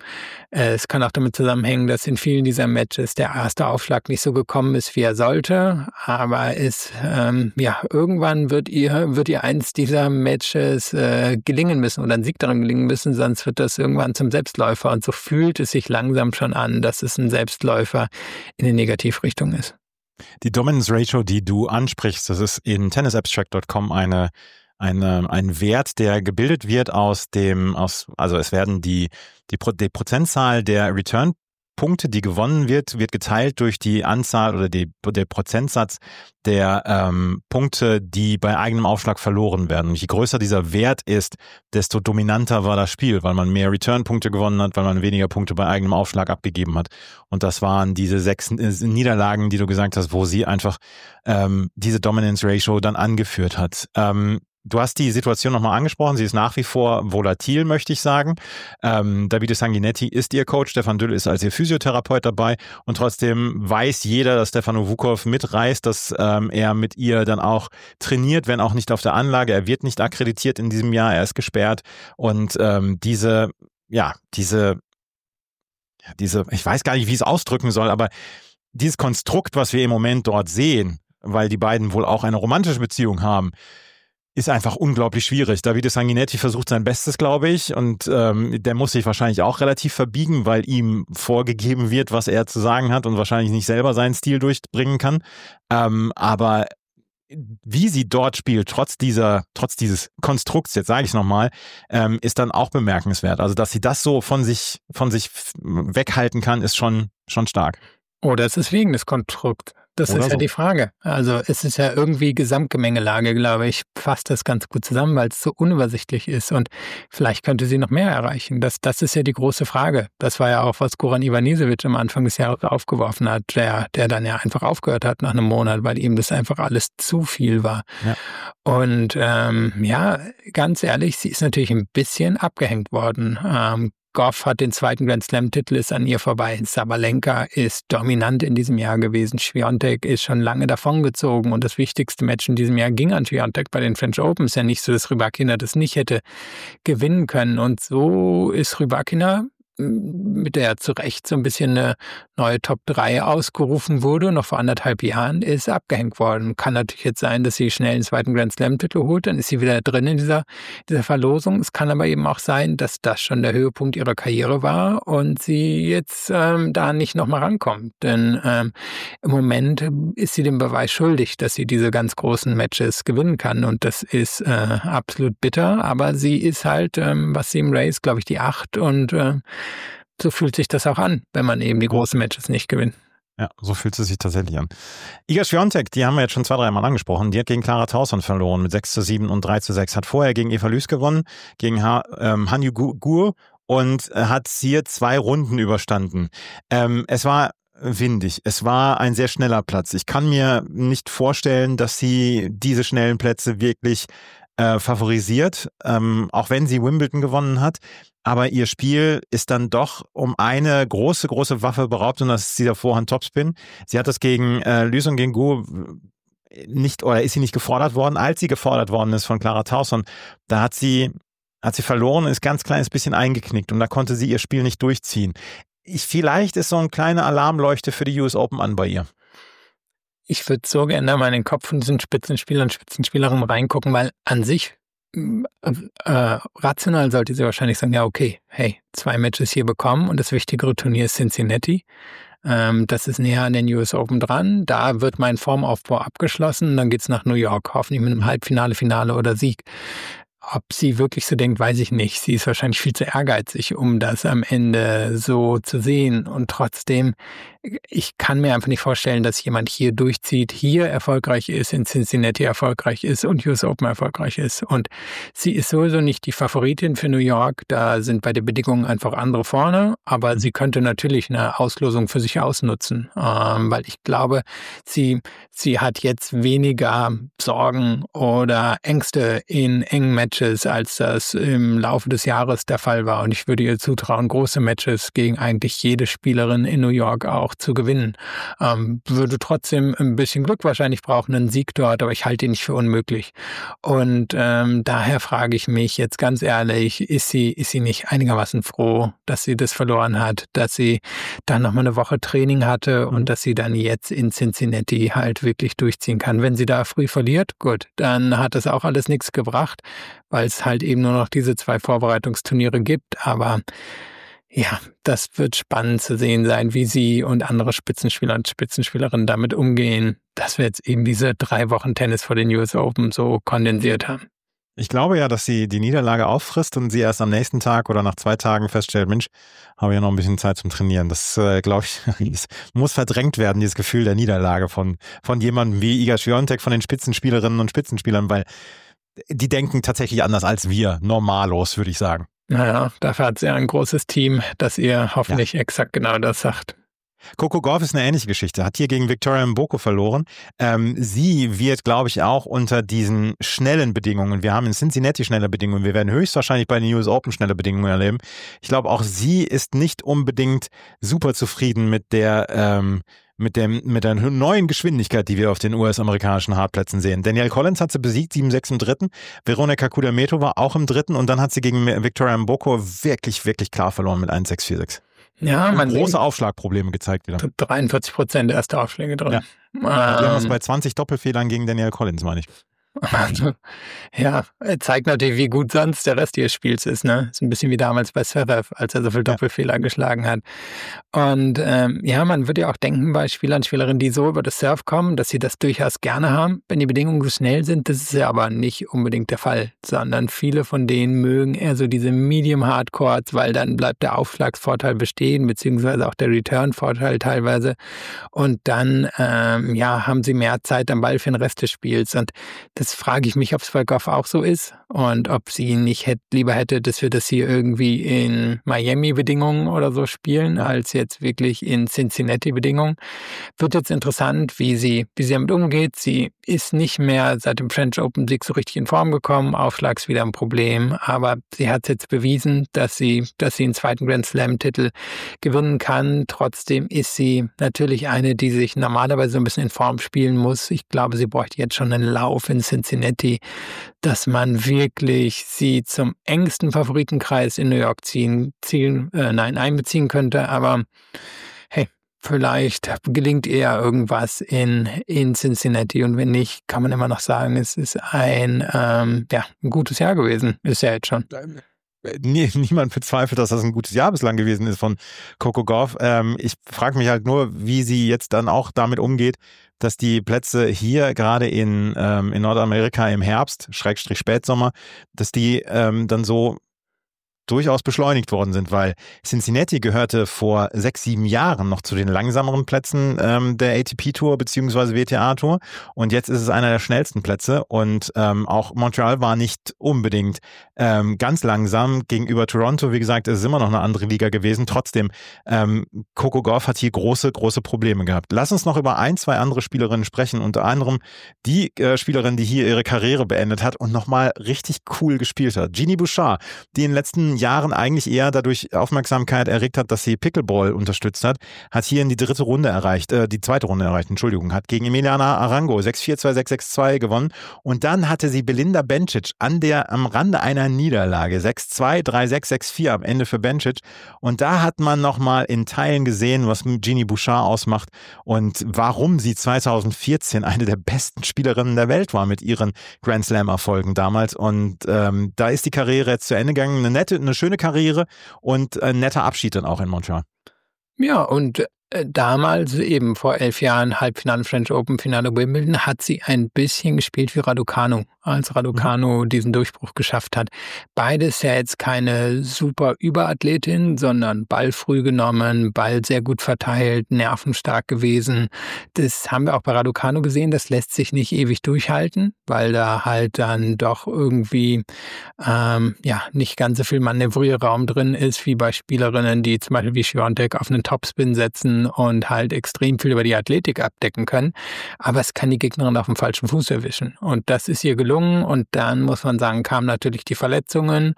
D: Es kann auch damit zusammenhängen, dass in vielen dieser Matches der erste Aufschlag nicht so gekommen ist, wie er sollte. Aber es, ähm, ja, irgendwann wird ihr, wird ihr eins dieser Matches äh, gelingen müssen oder ein Sieg daran gelingen müssen, sonst wird das irgendwann zum Selbstläufer. Und so fühlt es sich langsam schon an, dass es ein Selbstläufer in die Negativrichtung ist.
C: Die Dominance Ratio, die du ansprichst, das ist in tennis abstract dot com eine Eine, ein Wert, der gebildet wird aus dem, aus, also es werden die, die, Pro, die Prozentzahl der Return-Punkte, die gewonnen wird, wird geteilt durch die Anzahl oder die, der Prozentsatz der ähm, Punkte, die bei eigenem Aufschlag verloren werden. Und je größer dieser Wert ist, desto dominanter war das Spiel, weil man mehr Return-Punkte gewonnen hat, weil man weniger Punkte bei eigenem Aufschlag abgegeben hat. Und das waren diese sechs Niederlagen, die du gesagt hast, wo sie einfach ähm, diese Dominance Ratio dann angeführt hat. Ähm, Du hast die Situation nochmal angesprochen, sie ist nach wie vor volatil, möchte ich sagen. Ähm, Davide Sanguinetti ist ihr Coach, Stefan Düll ist als ihr Physiotherapeut dabei und trotzdem weiß jeder, dass Stefano Vukov mitreist, dass ähm, er mit ihr dann auch trainiert, wenn auch nicht auf der Anlage. Er wird nicht akkreditiert in diesem Jahr, er ist gesperrt und ähm, diese, ja, diese, ja, diese, ich weiß gar nicht, wie ich es ausdrücken soll, aber dieses Konstrukt, was wir im Moment dort sehen, weil die beiden wohl auch eine romantische Beziehung haben, ist einfach unglaublich schwierig. Davide Sanguinetti versucht sein Bestes, glaube ich, und ähm, der muss sich wahrscheinlich auch relativ verbiegen, weil ihm vorgegeben wird, was er zu sagen hat und wahrscheinlich nicht selber seinen Stil durchbringen kann. Ähm, aber wie sie dort spielt, trotz dieser, trotz dieses Konstrukts, jetzt sage ich es nochmal, ähm, ist dann auch bemerkenswert. Also, dass sie das so von sich, von sich weghalten kann, ist schon, schon stark.
D: Oder es ist wegen des Konstrukts. Das
C: Oder
D: ist ja
C: so.
D: die Frage. Also es ist ja irgendwie Gesamtgemengelage, glaube ich, fasst das ganz gut zusammen, weil es so unübersichtlich ist und vielleicht könnte sie noch mehr erreichen. Das, das ist ja die große Frage. Das war ja auch, was Goran Ivanisevic am Anfang des Jahres aufgeworfen hat, der, der dann ja einfach aufgehört hat nach einem Monat, weil ihm das einfach alles zu viel war.
C: Ja.
D: Und ähm, ja, ganz ehrlich, sie ist natürlich ein bisschen abgehängt worden. Ähm, Goff hat den zweiten Grand Slam-Titel, ist an ihr vorbei. Sabalenka ist dominant in diesem Jahr gewesen. Swiatek ist schon lange davongezogen und das wichtigste Match in diesem Jahr ging an Swiatek bei den French Open. Ist ja nicht so, dass Rybakina das nicht hätte gewinnen können. Und so ist Rybakina, mit der zu Recht so ein bisschen eine neue Top drei ausgerufen wurde, noch vor anderthalb Jahren, ist abgehängt worden. Kann natürlich jetzt sein, dass sie schnell einen zweiten Grand Slam-Titel holt, dann ist sie wieder drin in dieser, dieser Verlosung. Es kann aber eben auch sein, dass das schon der Höhepunkt ihrer Karriere war und sie jetzt ähm, da nicht nochmal rankommt. Denn ähm, im Moment ist sie dem Beweis schuldig, dass sie diese ganz großen Matches gewinnen kann und das ist äh, absolut bitter, aber sie ist halt, ähm, was sie im Race, glaube ich, die acht und äh, so fühlt sich das auch an, wenn man eben die großen Matches nicht gewinnt.
C: Ja, so fühlt es sich tatsächlich an. Iga Swiatek, die haben wir jetzt schon zwei, drei Mal angesprochen, die hat gegen Clara Tauson verloren mit sechs zu sieben und drei zu sechs, hat vorher gegen Eva Lüß gewonnen, gegen ha ähm, Han Yu-Gur und äh, hat hier zwei Runden überstanden. Ähm, es war windig, es war ein sehr schneller Platz. Ich kann mir nicht vorstellen, dass sie diese schnellen Plätze wirklich äh, favorisiert, ähm, auch wenn sie Wimbledon gewonnen hat. Aber ihr Spiel ist dann doch um eine große, große Waffe beraubt und das ist dieser Vorhand-Topspin. Sie hat das gegen äh, Lüß und gegen Gu nicht, oder ist sie nicht gefordert worden, als sie gefordert worden ist von Clara Tauson. Da hat sie, hat sie verloren und ist ganz kleines bisschen eingeknickt und da konnte sie ihr Spiel nicht durchziehen. Ich, vielleicht ist so eine kleine Alarmleuchte für die U S Open an bei ihr.
D: Ich würde so gerne mal in den Kopf von diesen Spitzenspielern und Spitzenspielerinnen reingucken, weil an sich Äh, rational sollte sie wahrscheinlich sagen, ja okay, hey, zwei Matches hier bekommen und das wichtigere Turnier ist Cincinnati. Ähm, das ist näher an den U S Open dran. Da wird mein Formaufbau abgeschlossen. Dann geht's nach New York, hoffentlich mit einem Halbfinale, Finale oder Sieg. Ob sie wirklich so denkt, weiß ich nicht. Sie ist wahrscheinlich viel zu ehrgeizig, um das am Ende so zu sehen. Und trotzdem, ich kann mir einfach nicht vorstellen, dass jemand hier durchzieht, hier erfolgreich ist, in Cincinnati erfolgreich ist und U S Open erfolgreich ist. Und sie ist sowieso nicht die Favoritin für New York. Da sind bei den Bedingungen einfach andere vorne. Aber sie könnte natürlich eine Auslosung für sich ausnutzen. Ähm, weil ich glaube, sie, sie hat jetzt weniger Sorgen oder Ängste in engen Matches, als das im Laufe des Jahres der Fall war. Und ich würde ihr zutrauen, große Matches gegen eigentlich jede Spielerin in New York auch zu gewinnen. Ähm, würde trotzdem ein bisschen Glück wahrscheinlich brauchen, einen Sieg dort, aber ich halte ihn nicht für unmöglich. Und ähm, daher frage ich mich jetzt ganz ehrlich, ist sie, ist sie nicht einigermaßen froh, dass sie das verloren hat, dass sie dann nochmal eine Woche Training hatte und dass sie dann jetzt in Cincinnati halt wirklich durchziehen kann. Wenn sie da früh verliert, gut, dann hat das auch alles nichts gebracht, weil es halt eben nur noch diese zwei Vorbereitungsturniere gibt. Aber ja, das wird spannend zu sehen sein, wie sie und andere Spitzenspieler und Spitzenspielerinnen damit umgehen, dass wir jetzt eben diese drei Wochen Tennis vor den U S Open so kondensiert haben.
C: Ich glaube ja, dass sie die Niederlage auffrisst und sie erst am nächsten Tag oder nach zwei Tagen feststellt, Mensch, habe ja noch ein bisschen Zeit zum Trainieren. Das, äh, glaube ich, das muss verdrängt werden, dieses Gefühl der Niederlage von, von jemandem wie Iga Swiatek, von den Spitzenspielerinnen und Spitzenspielern, weil die denken tatsächlich anders als wir, normalos, würde ich sagen.
D: Naja, dafür hat sie ja ein großes Team, das ihr hoffentlich ja exakt genau das sagt.
C: Coco Gauff ist eine ähnliche Geschichte, hat hier gegen Victoria Mboko verloren. Ähm, sie wird, glaube ich, auch unter diesen schnellen Bedingungen, wir haben in Cincinnati schnelle Bedingungen, wir werden höchstwahrscheinlich bei den U S Open schnelle Bedingungen erleben. Ich glaube, auch sie ist nicht unbedingt super zufrieden mit der ähm, mit dem mit der neuen Geschwindigkeit, die wir auf den U S-amerikanischen Hartplätzen sehen. Danielle Collins hat sie besiegt, sieben sechs im dritten. Veronika Kudermetova auch im dritten und dann hat sie gegen Victoria Mboko wirklich, wirklich klar verloren mit eins sechs vier sechs.
D: Ja, man
C: große
D: sieht,
C: Aufschlagprobleme gezeigt wieder.
D: dreiundvierzig Prozent erste Aufschläge drin.
C: Ja.
D: Ähm,
C: Wir haben uns bei zwanzig Doppelfehlern gegen Danielle Collins, meine ich.
D: Also, ja, zeigt natürlich, wie gut sonst der Rest ihres Spiels ist, ne? Ist ein bisschen wie damals bei Zverev, als er so viel Doppelfehler ja. geschlagen hat. Und ähm, ja, man würde ja auch denken bei Spielern und Spielerinnen, die so über das Serve kommen, dass sie das durchaus gerne haben, wenn die Bedingungen so schnell sind. Das ist ja aber nicht unbedingt der Fall, sondern viele von denen mögen eher so diese Medium-Hardcourts, weil dann bleibt der Aufschlagsvorteil bestehen, beziehungsweise auch der Return-Vorteil teilweise. Und dann ähm, ja, haben sie mehr Zeit am Ball für den Rest des Spiels. Und das frage ich mich, ob es bei Goff auch so ist und ob sie nicht hätt, lieber hätte, dass wir das hier irgendwie in Miami-Bedingungen oder so spielen, als jetzt wirklich in Cincinnati-Bedingungen. Wird jetzt interessant, wie sie, wie sie damit umgeht. Sie ist nicht mehr seit dem French Open-Sieg so richtig in Form gekommen. Aufschlag ist wieder ein Problem, aber sie hat jetzt bewiesen, dass sie, dass sie einen zweiten Grand Slam-Titel gewinnen kann. Trotzdem ist sie natürlich eine, die sich normalerweise so ein bisschen in Form spielen muss. Ich glaube, sie bräuchte jetzt schon einen Lauf in Cincinnati, dass man wirklich sie zum engsten Favoritenkreis in New York ziehen, zielen, äh, nein, einbeziehen könnte. Aber hey, vielleicht gelingt eher irgendwas in, in Cincinnati. Und wenn nicht, kann man immer noch sagen, es ist ein, ähm, ja, ein gutes Jahr gewesen. Ist ja jetzt schon.
C: Nee, niemand bezweifelt, dass das ein gutes Jahr bislang gewesen ist von Coco Gauff. Ähm, ich frage mich halt nur, wie sie jetzt dann auch damit umgeht, dass die Plätze hier gerade in, ähm, in Nordamerika im Herbst, Schrägstrich Spätsommer, dass die ähm, dann so durchaus beschleunigt worden sind, weil Cincinnati gehörte vor sechs, sieben Jahren noch zu den langsameren Plätzen ähm, der A T P-Tour bzw. W T A-Tour und jetzt ist es einer der schnellsten Plätze und ähm, auch Montreal war nicht unbedingt ähm, ganz langsam gegenüber Toronto. Wie gesagt, es ist immer noch eine andere Liga gewesen. Trotzdem, ähm, Coco Gauff hat hier große, große Probleme gehabt. Lass uns noch über ein, zwei andere Spielerinnen sprechen, unter anderem die äh, Spielerin, die hier ihre Karriere beendet hat und nochmal richtig cool gespielt hat. Genie Bouchard, die in den letzten Jahren eigentlich eher dadurch Aufmerksamkeit erregt hat, dass sie Pickleball unterstützt hat, hat hier in die dritte Runde erreicht, äh, die zweite Runde erreicht, Entschuldigung, hat gegen Emiliana Arango sechs vier, zwei sechs, sechs zwei gewonnen und dann hatte sie Belinda Bencic an der, am Rande einer Niederlage, sechs zwei, drei sechs, sechs vier am Ende für Bencic und da hat man nochmal in Teilen gesehen, was Genie Bouchard ausmacht und warum sie zweitausendvierzehn eine der besten Spielerinnen der Welt war mit ihren Grand Slam-Erfolgen damals und ähm, da ist die Karriere jetzt zu Ende gegangen, eine nette, eine schöne Karriere und ein netter Abschied dann auch in Montreal.
D: Ja, und äh, damals eben vor elf Jahren Halbfinale French Open, Finale Wimbledon, hat sie ein bisschen gespielt wie Raducanu, als Raducanu mhm. diesen Durchbruch geschafft hat. Beides ja jetzt keine super Überathletin, sondern Ball früh genommen, Ball sehr gut verteilt, nervenstark gewesen. Das haben wir auch bei Raducanu gesehen, das lässt sich nicht ewig durchhalten, weil da halt dann doch irgendwie ähm, ja nicht ganz so viel Manövrierraum drin ist, wie bei Spielerinnen, die zum Beispiel wie Świątek auf einen Topspin setzen und halt extrem viel über die Athletik abdecken können. Aber es kann die Gegnerin auf dem falschen Fuß erwischen. Und das ist ihr gelungen. Und dann, muss man sagen, kamen natürlich die Verletzungen.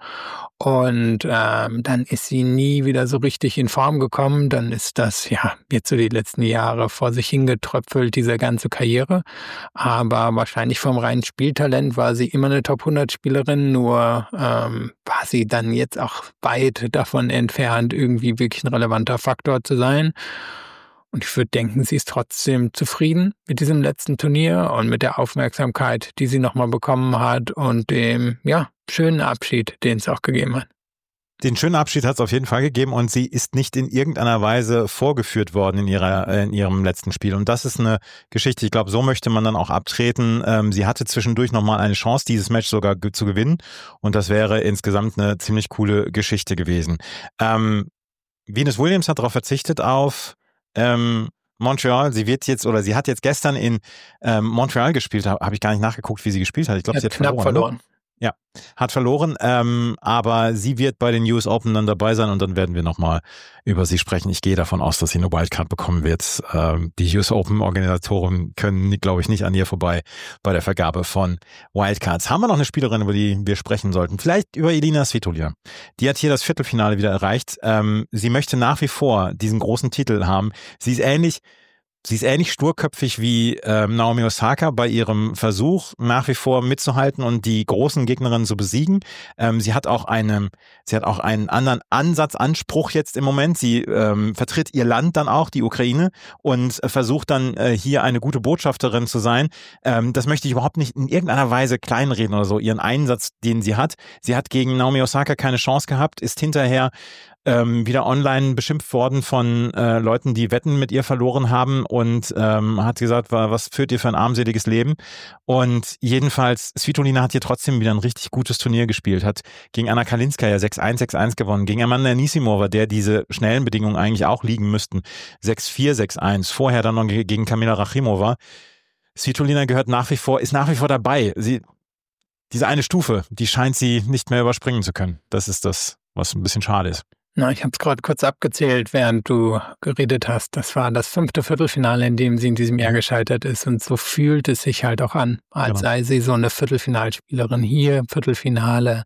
D: Und ähm, dann ist sie nie wieder so richtig in Form gekommen. Dann ist das, ja, jetzt so die letzten Jahre vor sich hingetröpfelt, diese ganze Karriere. Aber wahrscheinlich vom reinen Spieltalent war sie immer eine Top hundert Spielerin. Nur ähm, war sie dann jetzt auch weit davon entfernt, irgendwie wirklich ein relevanter Faktor zu sein. Und ich würde denken, sie ist trotzdem zufrieden mit diesem letzten Turnier und mit der Aufmerksamkeit, die sie nochmal bekommen hat und dem, ja, schönen Abschied, den es auch gegeben hat.
C: Den schönen Abschied hat es auf jeden Fall gegeben und sie ist nicht in irgendeiner Weise vorgeführt worden in ihrer in ihrem letzten Spiel. Und das ist eine Geschichte, ich glaube, so möchte man dann auch abtreten. Ähm, sie hatte zwischendurch nochmal eine Chance, dieses Match sogar ge- zu gewinnen. Und das wäre insgesamt eine ziemlich coole Geschichte gewesen. Ähm, Venus Williams hat darauf verzichtet auf ähm, Montreal. Sie wird jetzt, oder sie hat jetzt gestern in ähm, Montreal gespielt. Habe hab ich gar nicht nachgeguckt, wie sie gespielt hat. Ich glaube, sie hat
D: knapp
C: verloren.
D: verloren.
C: Ja, hat verloren, ähm, aber sie wird bei den U S Open dann dabei sein und dann werden wir nochmal über sie sprechen. Ich gehe davon aus, dass sie eine Wildcard bekommen wird. Ähm, die U S Open-Organisatoren können, glaube ich, nicht an ihr vorbei bei der Vergabe von Wildcards. Haben wir noch eine Spielerin, über die wir sprechen sollten? Vielleicht über Elina Svitolina. Die hat hier das Viertelfinale wieder erreicht. Ähm, sie möchte nach wie vor diesen großen Titel haben. Sie ist ähnlich Sie ist ähnlich sturköpfig wie ähm, Naomi Osaka bei ihrem Versuch, nach wie vor mitzuhalten und die großen Gegnerinnen zu besiegen. Ähm, sie hat auch eine, sie hat auch einen anderen Ansatzanspruch jetzt im Moment. Sie ähm, vertritt ihr Land dann auch, die Ukraine, und äh, versucht dann äh, hier eine gute Botschafterin zu sein. Ähm, das möchte ich überhaupt nicht in irgendeiner Weise kleinreden oder so, ihren Einsatz, den sie hat. Sie hat gegen Naomi Osaka keine Chance gehabt, ist hinterher Ähm, wieder online beschimpft worden von äh, Leuten, die Wetten mit ihr verloren haben und ähm, hat gesagt, was führt ihr für ein armseliges Leben? Und jedenfalls, Svitolina hat hier trotzdem wieder ein richtig gutes Turnier gespielt, hat gegen Anna Kalinskaya sechs eins, sechs eins gewonnen, gegen Amanda Anisimova, der diese schnellen Bedingungen eigentlich auch liegen müssten, sechs vier, sechs eins, vorher dann noch gegen Kamila Rachimova. Svitolina gehört nach wie vor, ist nach wie vor dabei. Sie, diese eine Stufe, die scheint sie nicht mehr überspringen zu können. Das ist das, was ein bisschen schade ist.
D: Na, ich habe es gerade kurz abgezählt, während du geredet hast. Das war das fünfte Viertelfinale, in dem sie in diesem Jahr gescheitert ist. Und so fühlt es sich halt auch an, als genau. sei sie so eine Viertelfinalspielerin. Hier Viertelfinale,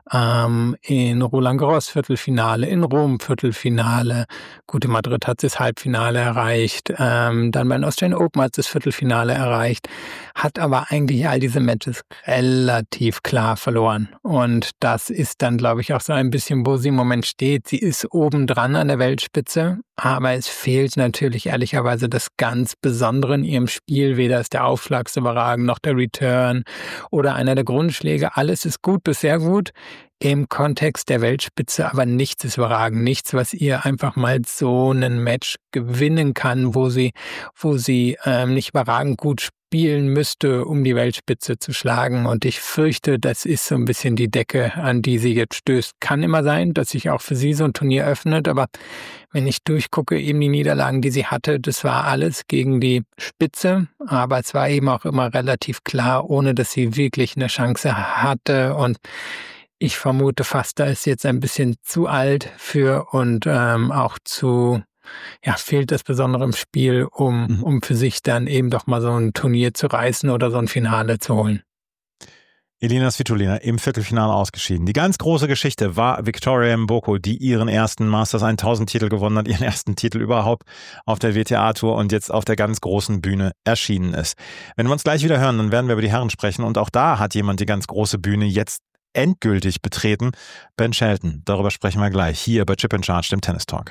D: ähm, in Roland Garros Viertelfinale, in Rom Viertelfinale. Gut, in Madrid hat sie das Halbfinale erreicht. Ähm, dann bei den Australian Open hat sie das Viertelfinale erreicht. Hat aber eigentlich all diese Matches relativ klar verloren. Und das ist dann, glaube ich, auch so ein bisschen, wo sie im Moment steht. Sie ist obendran an der Weltspitze, aber es fehlt natürlich ehrlicherweise das ganz Besondere in ihrem Spiel. Weder ist der Aufschlag so überragend, noch der Return oder einer der Grundschläge. Alles ist gut bis sehr gut im Kontext der Weltspitze, aber nichts ist überragend. Nichts, was ihr einfach mal so einen Match gewinnen kann, wo sie, wo sie ähm, nicht überragend gut spielt. spielen müsste, um die Weltspitze zu schlagen. Und ich fürchte, das ist so ein bisschen die Decke, an die sie jetzt stößt. Kann immer sein, dass sich auch für sie so ein Turnier öffnet, aber wenn ich durchgucke, eben die Niederlagen, die sie hatte, das war alles gegen die Spitze, aber es war eben auch immer relativ klar, ohne dass sie wirklich eine Chance hatte. Und ich vermute fast, da ist sie jetzt ein bisschen zu alt für und ähm, auch zu Ja, fehlt das Besondere im Spiel, um, um für sich dann eben doch mal so ein Turnier zu reißen oder so ein Finale zu holen.
C: Elina Svitolina im Viertelfinale ausgeschieden. Die ganz große Geschichte war Victoria Mboko, die ihren ersten Masters tausend Titel gewonnen hat, ihren ersten Titel überhaupt auf der W T A-Tour und jetzt auf der ganz großen Bühne erschienen ist. Wenn wir uns gleich wieder hören, dann werden wir über die Herren sprechen und auch da hat jemand die ganz große Bühne jetzt endgültig betreten. Ben Shelton, darüber sprechen wir gleich hier bei Chip and Charge, dem Tennis Talk.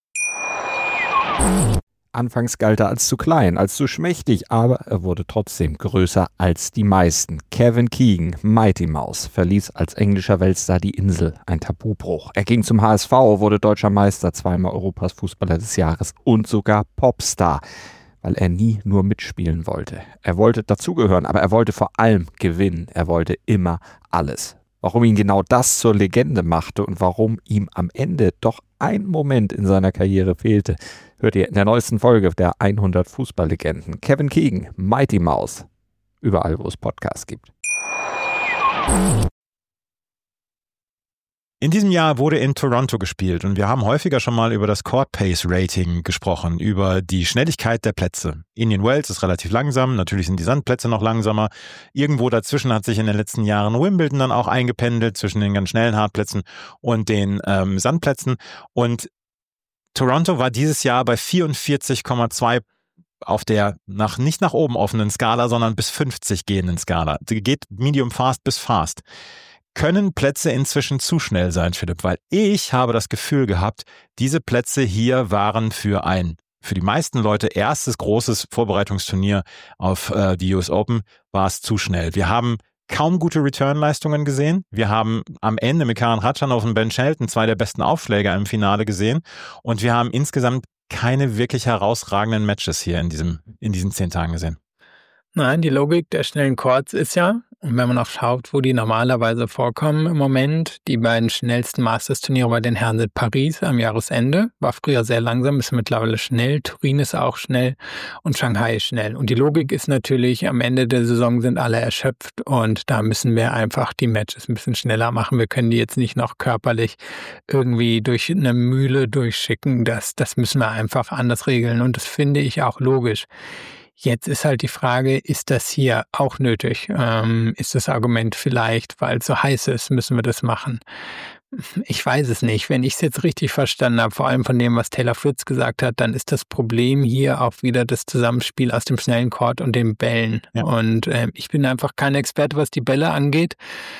E: Anfangs galt er als zu klein, als zu schmächtig, aber er wurde trotzdem größer als die meisten. Kevin Keegan, Mighty Mouse, verließ als englischer Weltstar die Insel, ein Tabubruch. Er ging zum H S V, wurde deutscher Meister, zweimal Europas Fußballer des Jahres und sogar Popstar, weil er nie nur mitspielen wollte. Er wollte dazugehören, aber er wollte vor allem gewinnen. Er wollte immer alles. Warum ihn genau das zur Legende machte und warum ihm am Ende doch ein Moment in seiner Karriere fehlte, hört ihr in der neuesten Folge der hundert Fußballlegenden. Kevin Keegan, Mighty Mouse, überall, wo es Podcasts gibt.
C: In diesem Jahr wurde in Toronto gespielt und wir haben häufiger schon mal über das Court Pace Rating gesprochen, über die Schnelligkeit der Plätze. Indian Wells ist relativ langsam, natürlich sind die Sandplätze noch langsamer. Irgendwo dazwischen hat sich in den letzten Jahren Wimbledon dann auch eingependelt, zwischen den ganz schnellen Hartplätzen und den ähm, Sandplätzen. Und Toronto war dieses Jahr bei vierundvierzig Komma zwei auf der nach nicht nach oben offenen Skala, sondern bis fünfzig gehenden Skala. Die geht Medium Fast bis Fast. Können Plätze inzwischen zu schnell sein, Philipp? Weil ich habe das Gefühl gehabt, diese Plätze hier waren für ein, für die meisten Leute erstes großes Vorbereitungsturnier auf äh, die U S Open, war es zu schnell. Wir haben kaum gute Return-Leistungen gesehen. Wir haben am Ende mit Karen Khachanov und Ben Shelton zwei der besten Aufschläger im Finale gesehen. Und wir haben insgesamt keine wirklich herausragenden Matches hier in diesem, in diesen zehn Tagen gesehen.
D: Nein, die Logik der schnellen Courts ist ja, und wenn man auch schaut, wo die normalerweise vorkommen im Moment, die beiden schnellsten Masters-Turniere bei den Herren sind Paris am Jahresende, war früher sehr langsam, ist mittlerweile schnell, Turin ist auch schnell und Shanghai ist schnell. Und die Logik ist natürlich, am Ende der Saison sind alle erschöpft und da müssen wir einfach die Matches ein bisschen schneller machen. Wir können die jetzt nicht noch körperlich irgendwie durch eine Mühle durchschicken, das, das müssen wir einfach anders regeln und das finde ich auch logisch. Jetzt ist halt die Frage, ist das hier auch nötig? Ähm, ist das Argument vielleicht, weil es so heiß ist, müssen wir das machen? Ich weiß es nicht. Wenn ich es jetzt richtig verstanden habe, vor allem von dem, was Taylor Fritz gesagt hat, dann ist das Problem hier auch wieder das Zusammenspiel aus dem schnellen Court und den Bällen. Ja. Und äh, ich bin einfach kein Experte, was die Bälle angeht,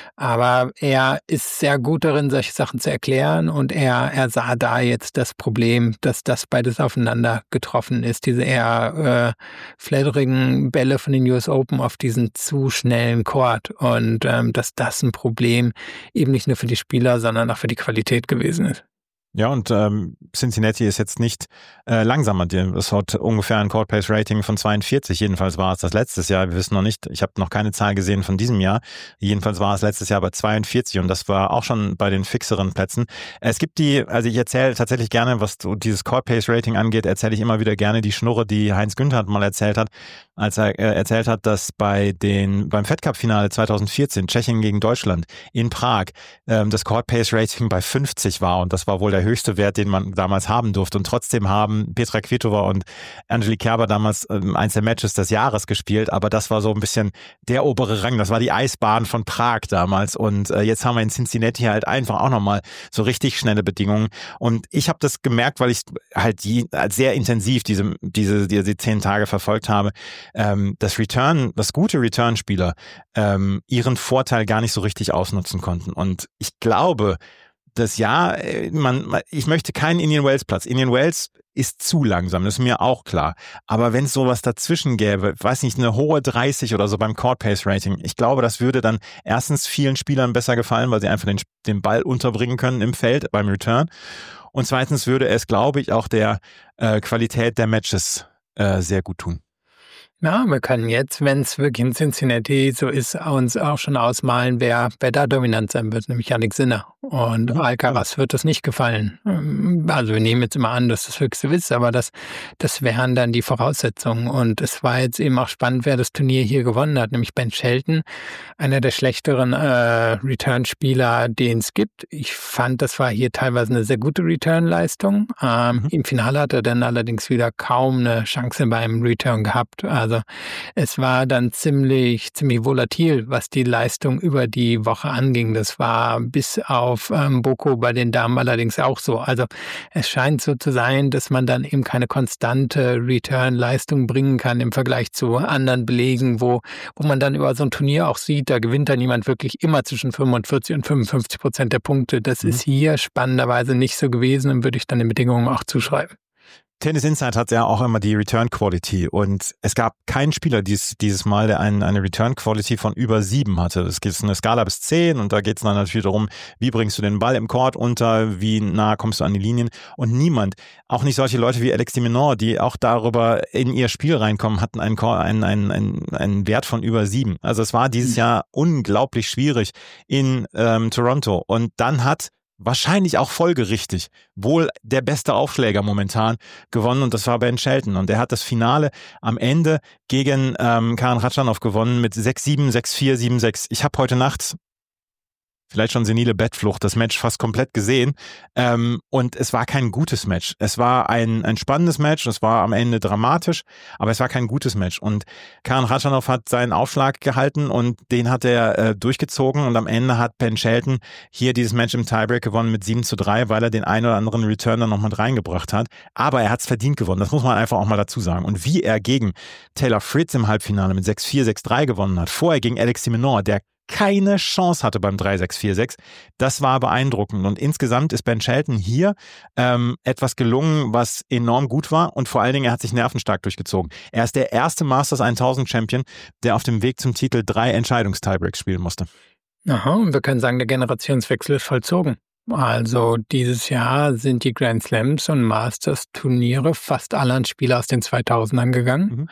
D: aber er ist sehr gut darin, solche Sachen zu erklären, und er, er sah da jetzt das Problem, dass das beides aufeinander getroffen ist. Diese eher äh, flatterigen Bälle von den U S Open auf diesen zu schnellen Court, und ähm, dass das ein Problem eben nicht nur für die Spieler, sondern auch für die Qualität gewesen ist.
C: Ja, und ähm, Cincinnati ist jetzt nicht äh, langsamer. Es hat ungefähr ein Court-Pace-Rating von zweiundvierzig. Jedenfalls war es das letztes Jahr. Wir wissen noch nicht, ich habe noch keine Zahl gesehen von diesem Jahr. Jedenfalls war es letztes Jahr bei zweiundvierzig, und das war auch schon bei den fixeren Plätzen. Es gibt die, also ich erzähle tatsächlich gerne, was so dieses Court-Pace-Rating angeht, erzähle ich immer wieder gerne die Schnurre, die Heinz Günther mal erzählt hat, als er äh, erzählt hat, dass bei den beim Fed Cup-Finale zweitausendvierzehn, Tschechien gegen Deutschland in Prag, ähm, das Court-Pace-Rating bei fünfzig war, und das war wohl der höchste Wert, den man damals haben durfte. Und trotzdem haben Petra Kvitova und Angelique Kerber damals ähm, eins der Matches des Jahres gespielt, aber das war so ein bisschen der obere Rang. Das war die Eisbahn von Prag damals, und äh, jetzt haben wir in Cincinnati halt einfach auch nochmal so richtig schnelle Bedingungen. Und ich habe das gemerkt, weil ich halt die, sehr intensiv diese, diese, diese zehn Tage verfolgt habe, ähm, dass Return, dass gute Return-Spieler ähm, ihren Vorteil gar nicht so richtig ausnutzen konnten. Und ich glaube, das ja, man, ich möchte keinen Indian Wells Platz. Indian Wells ist zu langsam, das ist mir auch klar. Aber wenn es sowas dazwischen gäbe, weiß nicht, eine hohe dreißig oder so beim Court Pace Rating, ich glaube, das würde dann erstens vielen Spielern besser gefallen, weil sie einfach den, den Ball unterbringen können im Feld beim Return. Und zweitens würde es, glaube ich, auch der äh, Qualität der Matches äh, sehr gut tun.
D: Ja, wir können jetzt, wenn es wirklich in Cincinnati so ist, uns auch schon ausmalen, wer, wer da dominant sein wird, nämlich Jannik Sinner. Und ja, Alcaraz wird das nicht gefallen. Also wir nehmen jetzt immer an, dass das höchste ist, aber das, das wären dann die Voraussetzungen. Und es war jetzt eben auch spannend, wer das Turnier hier gewonnen hat, nämlich Ben Shelton, einer der schlechteren äh, Return-Spieler, den es gibt. Ich fand, das war hier teilweise eine sehr gute Return-Leistung. Ähm, mhm. Im Finale hat er dann allerdings wieder kaum eine Chance beim Return gehabt. Also es war dann ziemlich, ziemlich volatil, was die Leistung über die Woche anging. Das war bis auf ähm, Boko bei den Damen allerdings auch so. Also es scheint so zu sein, dass man dann eben keine konstante Return-Leistung bringen kann im Vergleich zu anderen Belegen, wo, wo man dann über so ein Turnier auch sieht, da gewinnt dann jemand wirklich immer zwischen fünfundvierzig und fünfundfünfzig Prozent der Punkte. Das mhm. ist hier spannenderweise nicht so gewesen und würde ich dann den Bedingungen auch zuschreiben.
C: Tennis Insight hat ja auch immer die Return Quality, und es gab keinen Spieler dies, dieses Mal, der ein, eine Return Quality von über sieben hatte. Es gibt eine Skala bis zehn, und da geht es dann natürlich darum, wie bringst du den Ball im Court unter, wie nah kommst du an die Linien, und niemand, auch nicht solche Leute wie Alex de Minaur, die auch darüber in ihr Spiel reinkommen, hatten einen, einen, einen, einen, einen Wert von über sieben. Also es war dieses Jahr unglaublich schwierig in ähm, Toronto, und dann hat wahrscheinlich auch folgerichtig wohl der beste Aufschläger momentan gewonnen, und das war Ben Shelton, und er hat das Finale am Ende gegen ähm, Karen Khachanov gewonnen mit sechs sieben, sechs vier, sieben sechs. Ich habe heute Nacht vielleicht schon senile Bettflucht, das Match fast komplett gesehen. Ähm, und es war kein gutes Match. Es war ein, ein spannendes Match, es war am Ende dramatisch, aber es war kein gutes Match. Und Karen Khachanov hat seinen Aufschlag gehalten, und den hat er äh, durchgezogen, und am Ende hat Ben Shelton hier dieses Match im Tiebreak gewonnen mit sieben zu drei, weil er den einen oder anderen Return dann noch mit reingebracht hat. Aber er hat es verdient gewonnen, das muss man einfach auch mal dazu sagen. Und wie er gegen Taylor Fritz im Halbfinale mit sechs vier, sechs drei gewonnen hat, vorher gegen Alex de Minaur, der keine Chance hatte beim drei sechs vier sechs. Das war beeindruckend. Und insgesamt ist Ben Shelton hier ähm, etwas gelungen, was enorm gut war. Und vor allen Dingen, er hat sich nervenstark durchgezogen. Er ist der erste Masters tausend Champion, der auf dem Weg zum Titel drei Entscheidungstiebreaks spielen musste.
D: Aha, und wir können sagen, der Generationswechsel ist vollzogen. Also dieses Jahr sind die Grand Slams und Masters Turniere fast alle an Spieler aus den zweitausendern gegangen. Mhm.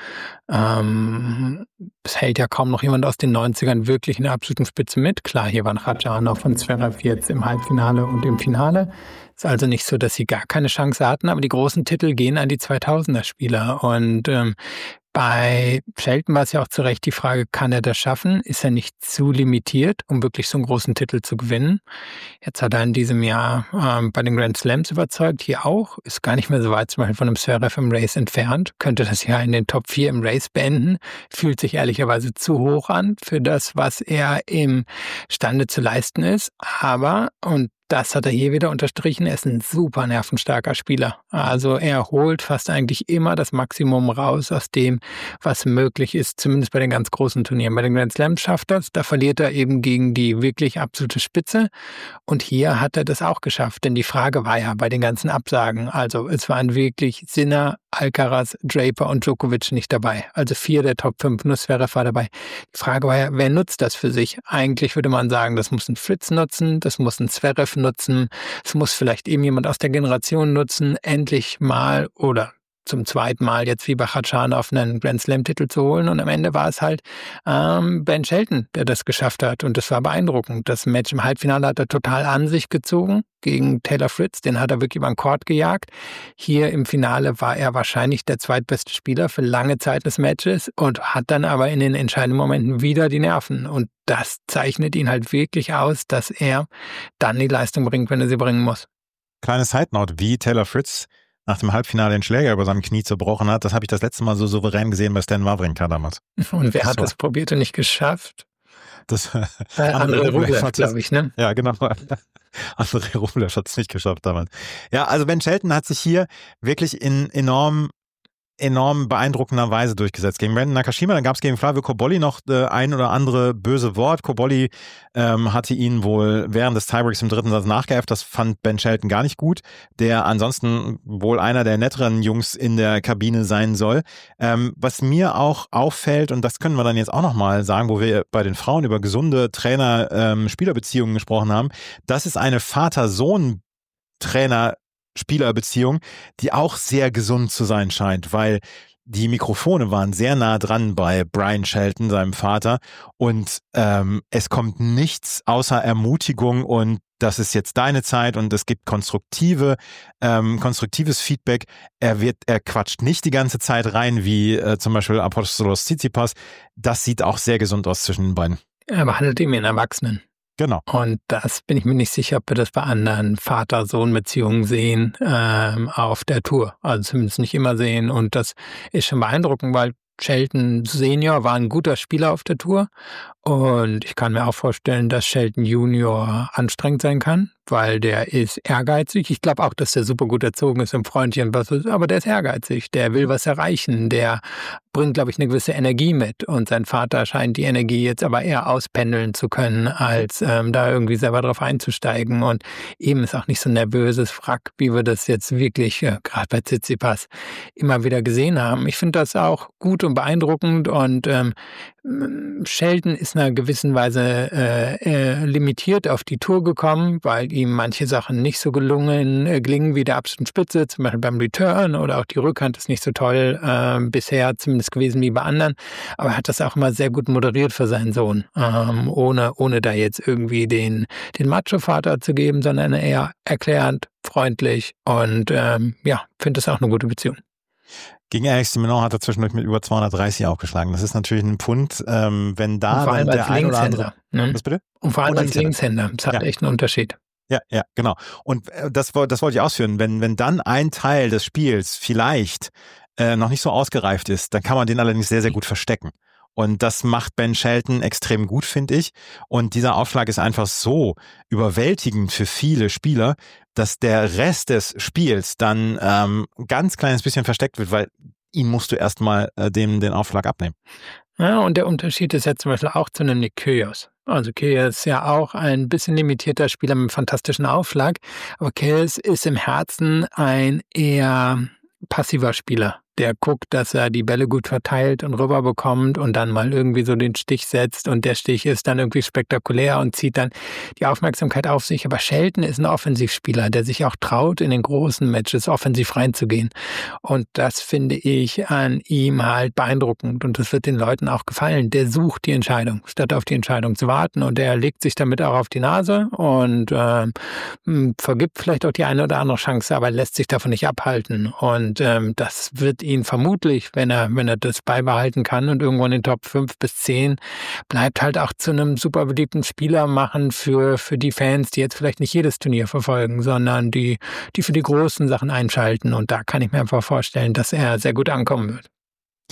D: Ähm, es hält ja kaum noch jemand aus den neunzigern wirklich in der absoluten Spitze mit. Klar, hier waren Khachanov und Zverev jetzt im Halbfinale und im Finale. Ist also nicht so, dass sie gar keine Chance hatten, aber die großen Titel gehen an die zweitausender Spieler. Und ähm, bei Shelton war es ja auch zu Recht die Frage, kann er das schaffen? Ist er nicht zu limitiert, um wirklich so einen großen Titel zu gewinnen? Jetzt hat er in diesem Jahr ähm, bei den Grand Slams überzeugt, hier auch. Ist gar nicht mehr so weit zum Beispiel von einem Zverev im Race entfernt. Könnte das Jahr in den Top vier im Race beenden. Fühlt sich ehrlicherweise zu hoch an für das, was er imstande zu leisten ist. Aber, und das hat er hier wieder unterstrichen, er ist ein super nervenstarker Spieler. Also er holt fast eigentlich immer das Maximum raus aus dem, was möglich ist, zumindest bei den ganz großen Turnieren. Bei den Grand Slams schafft er es, da verliert er eben gegen die wirklich absolute Spitze. Und hier hat er das auch geschafft, denn die Frage war ja bei den ganzen Absagen, also es waren wirklich Sinner, Alcaraz, Draper und Djokovic nicht dabei. Also vier der Top fünf, nur Zverev war dabei. Die Frage war ja, wer nutzt das für sich? Eigentlich würde man sagen, das muss ein Fritz nutzen, das muss ein Zverev nutzen, es muss vielleicht eben jemand aus der Generation nutzen, endlich mal oder zum zweiten Mal jetzt wie bei Khachanov einen Grand Slam-Titel zu holen. Und am Ende war es halt ähm, Ben Shelton, der das geschafft hat. Und das war beeindruckend. Das Match im Halbfinale hat er total an sich gezogen gegen Taylor Fritz. Den hat er wirklich über den Court gejagt. Hier im Finale war er wahrscheinlich der zweitbeste Spieler für lange Zeit des Matches und hat dann aber in den entscheidenden Momenten wieder die Nerven. Und das zeichnet ihn halt wirklich aus, dass er dann die Leistung bringt, wenn er sie bringen muss.
C: Kleine Side-Note, wie Taylor Fritz nach dem Halbfinale den Schläger über seinem Knie zerbrochen hat, das habe ich das letzte Mal so souverän gesehen bei Stan Wawrinka damals.
D: Und wer
C: das
D: hat
C: war,
D: das probiert und nicht geschafft?
C: Das
D: äh, andere Rublev, glaube ich, ne?
C: Ja, genau. Andere Rublev hat es nicht geschafft damals. Ja, also Ben Shelton hat sich hier wirklich in enorm enorm beeindruckender Weise durchgesetzt. Gegen Brandon Nakashima, dann gab es gegen Flavio Cobolli noch äh, ein oder andere böse Wort. Cobolli ähm, hatte ihn wohl während des Tiebreaks im dritten Satz nachgeäfft. Das fand Ben Shelton gar nicht gut, der ansonsten wohl einer der netteren Jungs in der Kabine sein soll. Ähm, was mir auch auffällt, und das können wir dann jetzt auch nochmal sagen, wo wir bei den Frauen über gesunde Trainer-Spielerbeziehungen ähm, gesprochen haben, das ist eine Vater-Sohn-Trainer- Spielerbeziehung, die auch sehr gesund zu sein scheint, weil die Mikrofone waren sehr nah dran bei Brian Shelton, seinem Vater, und ähm, es kommt nichts außer Ermutigung und das ist jetzt deine Zeit und es gibt konstruktive, ähm, konstruktives Feedback. Er wird, er quatscht nicht die ganze Zeit rein, wie äh, zum Beispiel Apostolos Tsitsipas. Das sieht auch sehr gesund aus zwischen den beiden.
D: Er behandelt ihn wie einen Erwachsenen.
C: Genau.
D: Und das bin ich mir nicht sicher, ob wir das bei anderen Vater-Sohn-Beziehungen sehen ähm, auf der Tour. Also zumindest nicht immer sehen. Und das ist schon beeindruckend, weil Shelton Senior war ein guter Spieler auf der Tour. Und ich kann mir auch vorstellen, dass Shelton Junior anstrengend sein kann, weil der ist ehrgeizig. Ich glaube auch, dass der super gut erzogen ist im Freundchen, aber der ist ehrgeizig. Der will was erreichen. Der bringt, glaube ich, eine gewisse Energie mit. Und sein Vater scheint die Energie jetzt aber eher auspendeln zu können, als ähm, da irgendwie selber drauf einzusteigen. Und eben ist auch nicht so ein nervöses Frack, wie wir das jetzt wirklich, äh, gerade bei Tsitsipas, immer wieder gesehen haben. Ich finde das auch gut und beeindruckend. Und ähm, Shelton ist in einer gewissen Weise äh, äh, limitiert auf die Tour gekommen, weil ihm manche Sachen nicht so gelungen äh, gelingen wie der absoluten Spitze, zum Beispiel beim Return, oder auch die Rückhand ist nicht so toll äh, bisher zumindest gewesen wie bei anderen, aber er hat das auch immer sehr gut moderiert für seinen Sohn, ähm, ohne ohne da jetzt irgendwie den den Macho-Vater zu geben, sondern eher erklärend, freundlich und ähm, ja, finde das auch eine gute Beziehung.
C: Gegen Alex de Minaur hat er zwischendurch mit über zweihundertdreißig auch geschlagen. Das ist natürlich ein Pfund, ähm, wenn da
D: vor allem
C: dann der
D: als
C: ein oder andere...
D: Ne?
C: Was bitte?
D: Und vor allem
C: Und
D: als Linkshänder. Das hat
C: ja.
D: echt einen Unterschied.
C: Ja, ja, genau. Und das, das wollte ich ausführen. Wenn, wenn dann ein Teil des Spiels vielleicht äh, noch nicht so ausgereift ist, dann kann man den allerdings sehr, sehr gut verstecken. Und das macht Ben Shelton extrem gut, finde ich. Und dieser Aufschlag ist einfach so überwältigend für viele Spieler, dass der Rest des Spiels dann ähm, ein ganz kleines bisschen versteckt wird, weil ihn musst du erstmal äh, dem den Aufschlag abnehmen.
D: Ja, und der Unterschied ist jetzt zum Beispiel auch zu einem Nick Kyrgios. Also Kyrgios ist ja auch ein bisschen limitierter Spieler mit einem fantastischen Aufschlag, aber Kyrgios ist im Herzen ein eher passiver Spieler. Der guckt, dass er die Bälle gut verteilt und rüberbekommt und dann mal irgendwie so den Stich setzt und der Stich ist dann irgendwie spektakulär und zieht dann die Aufmerksamkeit auf sich. Aber Shelton ist ein Offensivspieler, der sich auch traut, in den großen Matches offensiv reinzugehen. Und das finde ich an ihm halt beeindruckend und das wird den Leuten auch gefallen. Der sucht die Entscheidung, statt auf die Entscheidung zu warten, und der legt sich damit auch auf die Nase und ähm, vergibt vielleicht auch die eine oder andere Chance, aber lässt sich davon nicht abhalten. Und ähm, das wird ihn vermutlich, wenn er, wenn er das beibehalten kann und irgendwo in den Top fünf bis zehn bleibt, halt auch zu einem super beliebten Spieler machen für, für die Fans, die jetzt vielleicht nicht jedes Turnier verfolgen, sondern die, die für die großen Sachen einschalten. Und da kann ich mir einfach vorstellen, dass er sehr gut ankommen wird.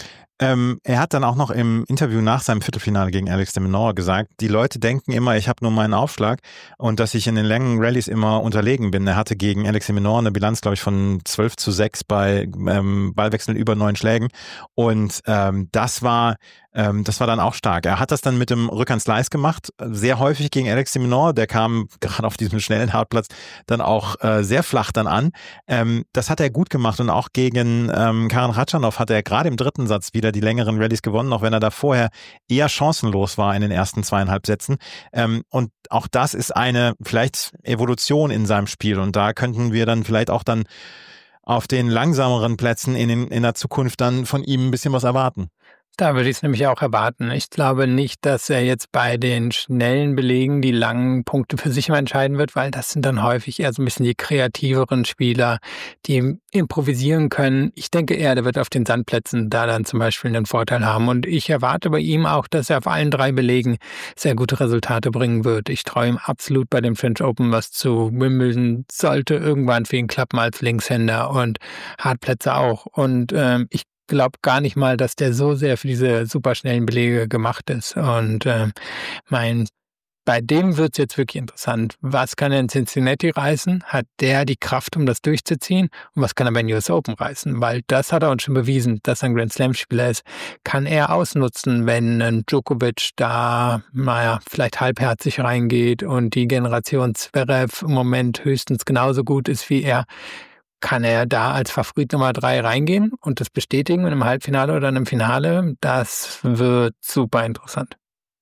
C: Ähm, er hat dann auch noch im Interview nach seinem Viertelfinale gegen Alex de Minaur gesagt, die Leute denken immer, ich habe nur meinen Aufschlag und dass ich in den langen Rallyes immer unterlegen bin. Er hatte gegen Alex de Minaur eine Bilanz, glaube ich, von zwölf zu sechs bei ähm, Ballwechseln über neun Schlägen und ähm, das war ähm, das war dann auch stark. Er hat das dann mit dem Rückhand-Slice gemacht, sehr häufig gegen Alex de Minaur, der kam gerade auf diesem schnellen Hartplatz dann auch äh, sehr flach dann an. Ähm, das hat er gut gemacht und auch gegen ähm, Karen Khachanov hat er gerade im dritten Satz wieder die längeren Rallyes gewonnen, auch wenn er da vorher eher chancenlos war in den ersten zweieinhalb Sätzen. Ähm, und auch das ist eine vielleicht Evolution in seinem Spiel und da könnten wir dann vielleicht auch dann auf den langsameren Plätzen in, in, in der Zukunft dann von ihm ein bisschen was erwarten.
D: Da würde ich es nämlich auch erwarten. Ich glaube nicht, dass er jetzt bei den schnellen Belegen die langen Punkte für sich immer entscheiden wird, weil das sind dann häufig eher so ein bisschen die kreativeren Spieler, die improvisieren können. Ich denke eher, der wird auf den Sandplätzen da dann zum Beispiel einen Vorteil haben. Und ich erwarte bei ihm auch, dass er auf allen drei Belegen sehr gute Resultate bringen wird. Ich traue ihm absolut bei dem French Open was zu. Wimbledon sollte irgendwann für ihn klappen als Linkshänder und Hartplätze auch. Und ähm, ich glaube gar nicht mal, dass der so sehr für diese superschnellen Belege gemacht ist. Und äh, mein, bei dem wird es jetzt wirklich interessant. Was kann er in Cincinnati reißen? Hat der die Kraft, um das durchzuziehen? Und was kann er bei den U S Open reißen? Weil das hat er uns schon bewiesen, dass er ein Grand Slam-Spieler ist. Kann er ausnutzen, wenn ein Djokovic da, naja, vielleicht halbherzig reingeht und die Generation Zverev im Moment höchstens genauso gut ist wie er? Kann er da als Favorit Nummer drei reingehen und das bestätigen in einem Halbfinale oder einem Finale? Das wird super interessant.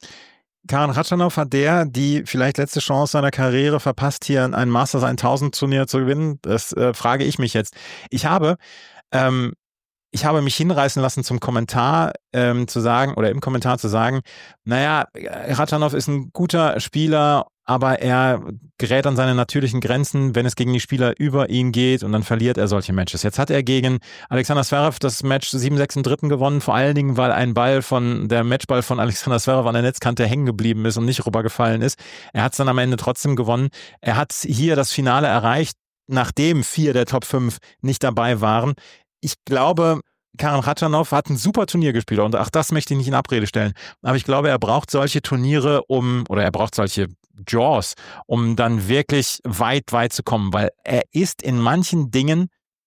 C: Karen Khachanov hat der, die vielleicht letzte Chance seiner Karriere verpasst, hier ein Masters tausend Turnier zu gewinnen? Das äh, frage ich mich jetzt. Ich habe, ähm, ich habe mich hinreißen lassen zum Kommentar ähm, zu sagen, oder im Kommentar zu sagen, naja, Khachanov ist ein guter Spieler, aber er gerät an seine natürlichen Grenzen, wenn es gegen die Spieler über ihn geht und dann verliert er solche Matches. Jetzt hat er gegen Alexander Zverev das Match sieben sechs im dritten gewonnen, vor allen Dingen, weil ein Ball von, der Matchball von Alexander Zverev an der Netzkante hängen geblieben ist und nicht rübergefallen ist. Er hat es dann am Ende trotzdem gewonnen. Er hat hier das Finale erreicht, nachdem vier der Top fünf nicht dabei waren. Ich glaube, Karen Khachanov hat ein super Turnier gespielt und auch das möchte ich nicht in Abrede stellen. Aber ich glaube, er braucht solche Turniere, um, oder er braucht solche Draws, um dann wirklich weit, weit zu kommen, weil er ist in manchen Dingen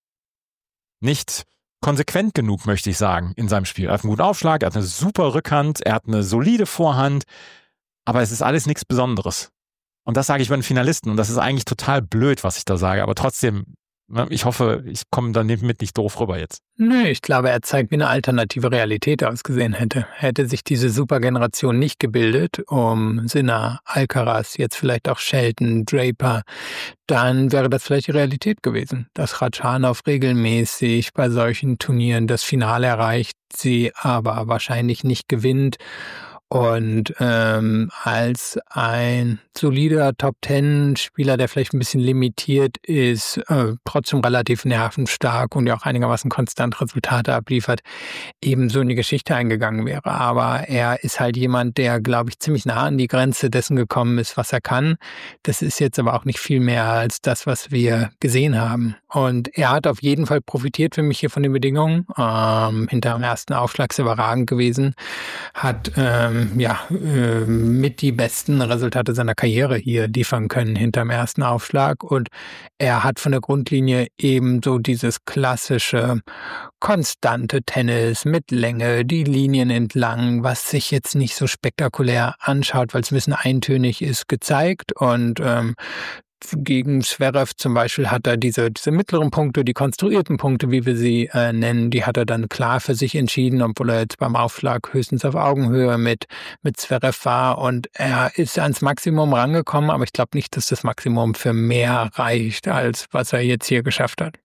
C: nicht konsequent genug, möchte ich sagen, in seinem Spiel. Er hat einen guten Aufschlag, er hat eine super Rückhand, er hat eine solide Vorhand, aber es ist alles nichts Besonderes. Und das sage ich bei den Finalisten und das ist eigentlich total blöd, was ich da sage, aber trotzdem, ich hoffe, ich komme dann mit nicht doof rüber jetzt.
D: Nö, ich glaube, er zeigt, wie eine alternative Realität ausgesehen hätte. Hätte sich diese Supergeneration nicht gebildet, um Sinner, Alcaraz, jetzt vielleicht auch Shelton, Draper, dann wäre das vielleicht die Realität gewesen. Dass Khachanov regelmäßig bei solchen Turnieren das Finale erreicht, sie aber wahrscheinlich nicht gewinnt. Und ähm, als ein solider Top-Ten-Spieler, der vielleicht ein bisschen limitiert ist, äh, trotzdem relativ nervenstark und ja auch einigermaßen konstant Resultate abliefert, ebenso in die Geschichte eingegangen wäre. Aber er ist halt jemand, der, glaube ich, ziemlich nah an die Grenze dessen gekommen ist, was er kann. Das ist jetzt aber auch nicht viel mehr als das, was wir gesehen haben. Und er hat auf jeden Fall profitiert für mich hier von den Bedingungen. Ähm, hinter dem ersten Aufschlag ist überragend gewesen. Hat ähm, ja, äh, mit die besten Resultate seiner Karriere hier liefern können hinterm ersten Aufschlag und er hat von der Grundlinie eben so dieses klassische konstante Tennis mit Länge, die Linien entlang, was sich jetzt nicht so spektakulär anschaut, weil es ein bisschen eintönig ist, gezeigt und ähm, gegen Zverev zum Beispiel hat er diese, diese mittleren Punkte, die konstruierten Punkte, wie wir sie äh, nennen, die hat er dann klar für sich entschieden, obwohl er jetzt beim Aufschlag höchstens auf Augenhöhe mit, mit Zverev war und er ist ans Maximum rangekommen, aber ich glaube nicht, dass das Maximum für mehr reicht, als was er jetzt hier geschafft hat.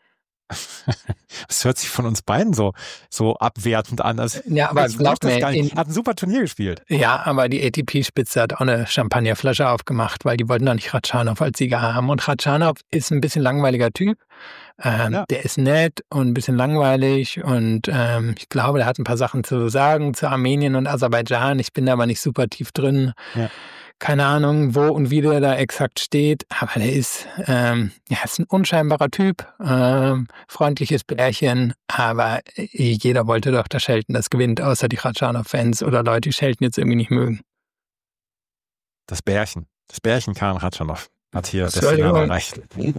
C: Das hört sich von uns beiden so, so abwertend an. Also,
D: ja, aber glaub mir,
C: er hat ein super Turnier gespielt.
D: Ja, aber die A T P-Spitze hat auch eine Champagnerflasche aufgemacht, weil die wollten doch nicht Khachanov als Sieger haben. Und Khachanov ist ein bisschen langweiliger Typ. Ähm, ja. Der ist nett und ein bisschen langweilig und ähm, ich glaube, der hat ein paar Sachen zu sagen zu Armenien und Aserbaidschan. Ich bin da aber nicht super tief drin. Ja. keine Ahnung, wo und wie der da exakt steht, aber der ist, ähm, ja, ist ein unscheinbarer Typ, ähm, freundliches Bärchen, aber jeder wollte doch, dass Shelton das gewinnt, außer die Khachanov-Fans oder Leute, die Shelton jetzt irgendwie nicht mögen.
C: Das Bärchen, das Bärchen Karen Khachanov hat hier das
D: Sorry,
C: Finale erreicht.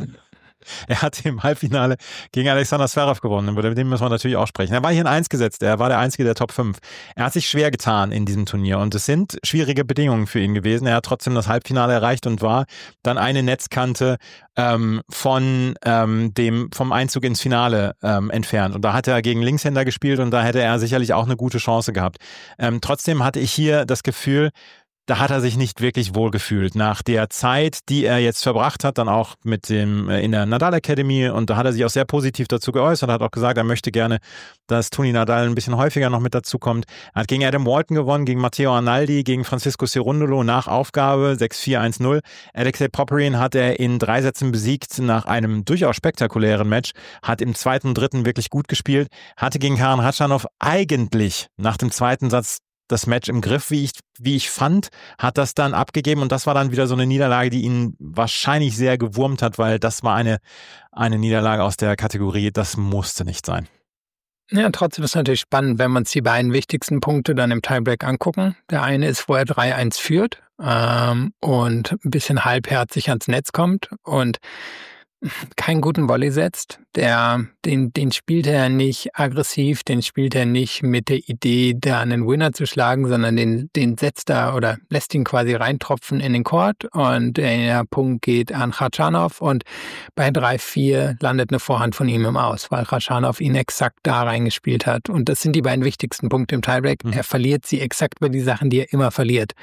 C: Er hat im Halbfinale gegen Alexander Zverev gewonnen, über den müssen wir natürlich auch sprechen. Er war hier in eins gesetzt, er war der Einzige der Top fünf. Er hat sich schwer getan in diesem Turnier und es sind schwierige Bedingungen für ihn gewesen. Er hat trotzdem das Halbfinale erreicht und war dann eine Netzkante ähm, von ähm, dem vom Einzug ins Finale ähm, entfernt. Und da hat er gegen Linkshänder gespielt und da hätte er sicherlich auch eine gute Chance gehabt. Ähm, trotzdem hatte ich hier das Gefühl, da hat er sich nicht wirklich wohl gefühlt. Nach der Zeit, die er jetzt verbracht hat, dann auch mit dem in der Nadal Academy, und da hat er sich auch sehr positiv dazu geäußert, hat auch gesagt, er möchte gerne, dass Toni Nadal ein bisschen häufiger noch mit dazu kommt. Er hat gegen Adam Walton gewonnen, gegen Matteo Arnaldi, gegen Francisco Cerundolo nach Aufgabe sechs vier eins null. Alexei Popyrin hat er in drei Sätzen besiegt nach einem durchaus spektakulären Match, hat im zweiten und dritten wirklich gut gespielt, hatte gegen Karen Khachanov eigentlich nach dem zweiten Satz das Match im Griff, wie ich, wie ich fand, hat das dann abgegeben und das war dann wieder so eine Niederlage, die ihn wahrscheinlich sehr gewurmt hat, weil das war eine, eine Niederlage aus der Kategorie, das musste nicht sein.
D: Ja, trotzdem ist es natürlich spannend, wenn wir uns die beiden wichtigsten Punkte dann im Tiebreak angucken. Der eine ist, wo er drei eins führt ähm, und ein bisschen halbherzig ans Netz kommt und keinen guten Volley setzt. Der, den, den spielt er nicht aggressiv, den spielt er nicht mit der Idee, da einen Winner zu schlagen, sondern den, den setzt er oder lässt ihn quasi reintropfen in den Court und der Punkt geht an Khachanov und bei drei vier landet eine Vorhand von ihm im Aus, weil Khachanov ihn exakt da reingespielt hat. Und das sind die beiden wichtigsten Punkte im Tiebreak. Mhm. Er verliert sie exakt bei den Sachen, die er immer verliert.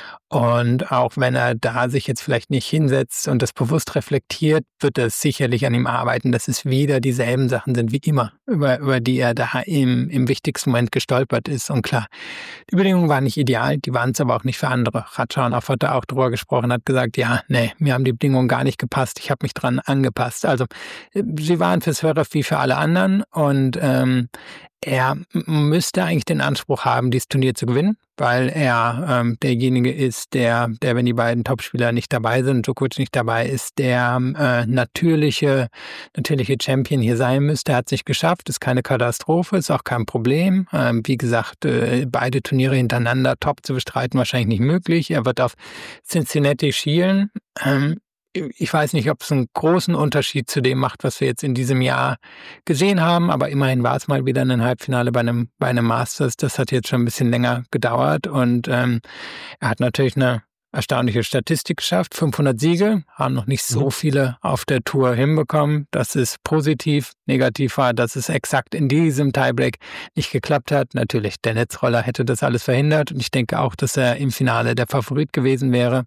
D: Und auch wenn er da sich jetzt vielleicht nicht hinsetzt und das bewusst reflektiert, wird er sicherlich an ihm arbeiten, dass es wieder dieselben Sachen sind wie immer, über, über die er da im, im wichtigsten Moment gestolpert ist. Und klar, die Bedingungen waren nicht ideal, die waren es aber auch nicht für andere. Khachanov hat da auch drüber gesprochen, hat gesagt, ja, nee, mir haben die Bedingungen gar nicht gepasst, ich habe mich dran angepasst. Also sie waren für Zverev wie für alle anderen und ähm, er müsste eigentlich den Anspruch haben, dieses Turnier zu gewinnen, weil er ähm, derjenige ist, der, der, wenn die beiden Topspieler nicht dabei sind, Djokovic nicht dabei ist, der äh, natürliche, natürliche Champion hier sein müsste. Er hat es nicht geschafft, ist keine Katastrophe, ist auch kein Problem. Ähm, wie gesagt, äh, beide Turniere hintereinander top zu bestreiten, wahrscheinlich nicht möglich. Er wird auf Cincinnati schielen. Ähm, Ich weiß nicht, ob es einen großen Unterschied zu dem macht, was wir jetzt in diesem Jahr gesehen haben, aber immerhin war es mal wieder ein Halbfinale bei einem, bei einem Masters. Das hat jetzt schon ein bisschen länger gedauert und ähm, er hat natürlich eine erstaunliche Statistik geschafft. fünfhundert Siege, haben noch nicht so viele auf der Tour hinbekommen. Das ist positiv. Negativ war, dass es exakt in diesem Tiebreak nicht geklappt hat. Natürlich, der Netzroller hätte das alles verhindert und ich denke auch, dass er im Finale der Favorit gewesen wäre.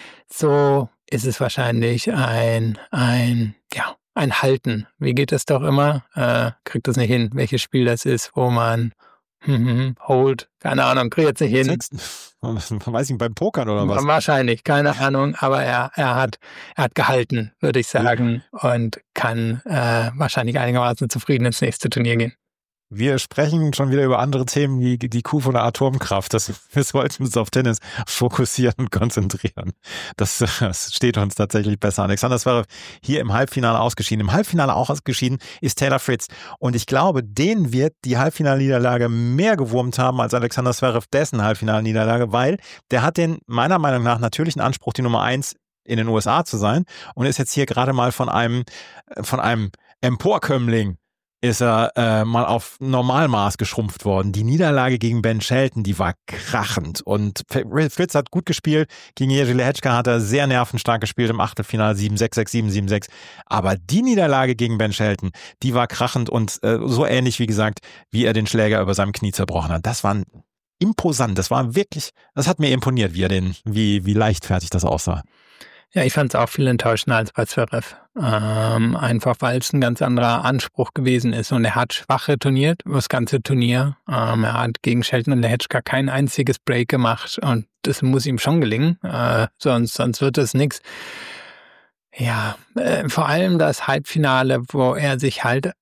D: So ist es wahrscheinlich ein, ein, ja, ein Halten. Wie geht das doch immer? Äh, kriegt das nicht hin, welches Spiel das ist, wo man hm, hold, keine Ahnung, kriegt jetzt nicht hin.
C: Sechsten. Weiß ich, beim Pokern oder was?
D: Wahrscheinlich, keine Ahnung, aber er, er hat, er hat gehalten, würde ich sagen, ja. Und kann äh, wahrscheinlich einigermaßen zufrieden ins nächste Turnier gehen.
C: Wir sprechen schon wieder über andere Themen wie die Kuh von der Atomkraft. Das, wir sollten uns auf Tennis fokussieren und konzentrieren. Das, das steht uns tatsächlich besser. Alexander Zverev hier im Halbfinale ausgeschieden. Im Halbfinale auch ausgeschieden ist Taylor Fritz. Und ich glaube, den wird die Halbfinalniederlage mehr gewurmt haben als Alexander Zverev dessen Halbfinalniederlage, weil der hat den meiner Meinung nach natürlichen Anspruch, die Nummer eins in den U S A zu sein und ist jetzt hier gerade mal von einem, von einem Emporkömmling ist er äh, mal auf Normalmaß geschrumpft worden. Die Niederlage gegen Ben Shelton, die war krachend. Und Fritz hat gut gespielt. Gegen Jerzy Lehečka hat er sehr nervenstark gespielt im Achtelfinale sieben sechs, sechs sieben, sieben sechs. Aber die Niederlage gegen Ben Shelton, die war krachend und äh, so ähnlich, wie gesagt, wie er den Schläger über seinem Knie zerbrochen hat. Das war imposant. Das war wirklich, das hat mir imponiert, wie er den, wie, wie leichtfertig das aussah.
D: Ja, ich fand es auch viel enttäuschender als bei Zverev. Ähm, einfach weil es ein ganz anderer Anspruch gewesen ist. Und er hat schwache turniert, das ganze Turnier. Ähm, er hat gegen Shelton und Lehečka kein einziges Break gemacht. Und das muss ihm schon gelingen. Äh, sonst, sonst wird das nix. Ja, äh, vor allem das Halbfinale, wo er sich halt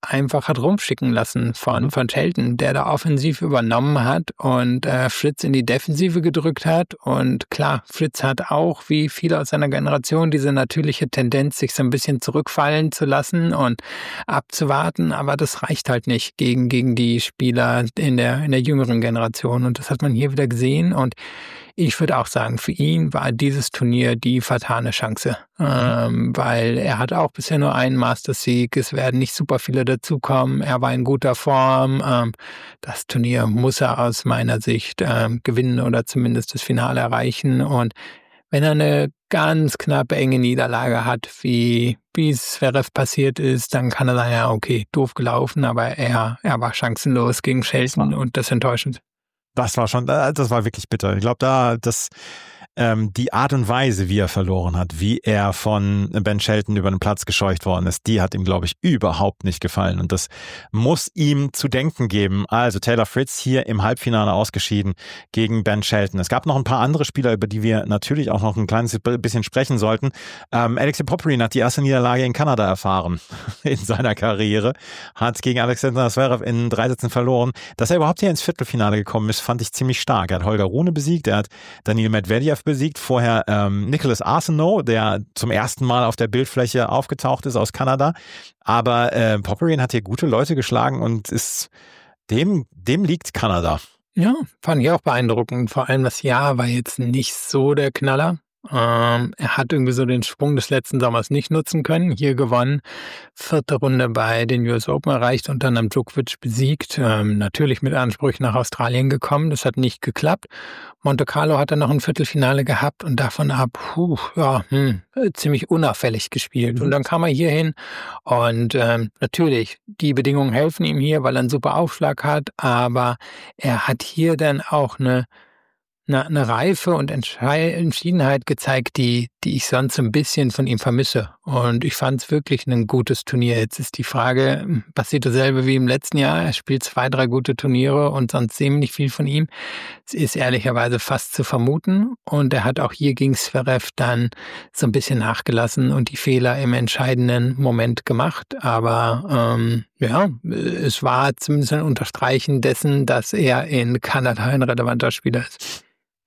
D: einfach hat rumschicken lassen von, von Shelton, der da offensiv übernommen hat und äh, Fritz in die Defensive gedrückt hat. Und klar, Fritz hat auch, wie viele aus seiner Generation, diese natürliche Tendenz, sich so ein bisschen zurückfallen zu lassen und abzuwarten. Aber das reicht halt nicht gegen, gegen die Spieler in der, in der jüngeren Generation. Und das hat man hier wieder gesehen. Und ich würde auch sagen, für ihn war dieses Turnier die vertane Chance, ähm, weil er hat auch bisher nur einen Masters-Sieg, es werden nicht super viele dazukommen, er war in guter Form, ähm, das Turnier muss er aus meiner Sicht ähm, gewinnen oder zumindest das Finale erreichen und wenn er eine ganz knappe, enge Niederlage hat, wie wie es Zverev passiert ist, dann kann er sagen, ja okay, doof gelaufen, aber er, er war chancenlos gegen Shelton und das enttäuschend.
C: Das war schon, das war wirklich bitter. Ich glaube, da, das, ähm, die Art und Weise, wie er verloren hat, wie er von Ben Shelton über den Platz gescheucht worden ist, die hat ihm, glaube ich, überhaupt nicht gefallen. Und das muss ihm zu denken geben. Also Taylor Fritz hier im Halbfinale ausgeschieden gegen Ben Shelton. Es gab noch ein paar andere Spieler, über die wir natürlich auch noch ein kleines bisschen sprechen sollten. Ähm, Alexei Popyrin hat die erste Niederlage in Kanada erfahren in seiner Karriere, hat gegen Alexander Zverev in drei Sätzen verloren. Dass er überhaupt hier ins Viertelfinale gekommen ist, fand ich ziemlich stark. Er hat Holger Rune besiegt, er hat Daniil Medvedev besiegt, vorher ähm, Nicolas Arsenault, der zum ersten Mal auf der Bildfläche aufgetaucht ist aus Kanada. Aber äh, Popyrin hat hier gute Leute geschlagen und ist dem, dem liegt Kanada.
D: Ja, fand ich auch beeindruckend. Vor allem das Jahr war jetzt nicht so der Knaller. Ähm, er hat irgendwie so den Sprung des letzten Sommers nicht nutzen können. Hier gewonnen, vierte Runde bei den U S Open erreicht und dann am Djokovic besiegt. Ähm, natürlich mit Ansprüchen nach Australien gekommen, das hat nicht geklappt. Monte Carlo hat dann noch ein Viertelfinale gehabt und davon ab, puh, ja, hm, ziemlich unauffällig gespielt. Und dann kam er hier hin und ähm, natürlich, die Bedingungen helfen ihm hier, weil er einen super Aufschlag hat, aber er hat hier dann auch eine Eine, eine Reife und Entschiedenheit gezeigt, die, die ich sonst so ein bisschen von ihm vermisse. Und ich fand es wirklich ein gutes Turnier. Jetzt ist die Frage, passiert dasselbe wie im letzten Jahr? Er spielt zwei, drei gute Turniere und sonst sehen wir nicht viel von ihm. Es ist ehrlicherweise fast zu vermuten. Und er hat auch hier gegen Zverev dann so ein bisschen nachgelassen und die Fehler im entscheidenden Moment gemacht. Aber ähm, ja, es war zumindest ein Unterstreichen dessen, dass er in Kanada ein relevanter Spieler ist.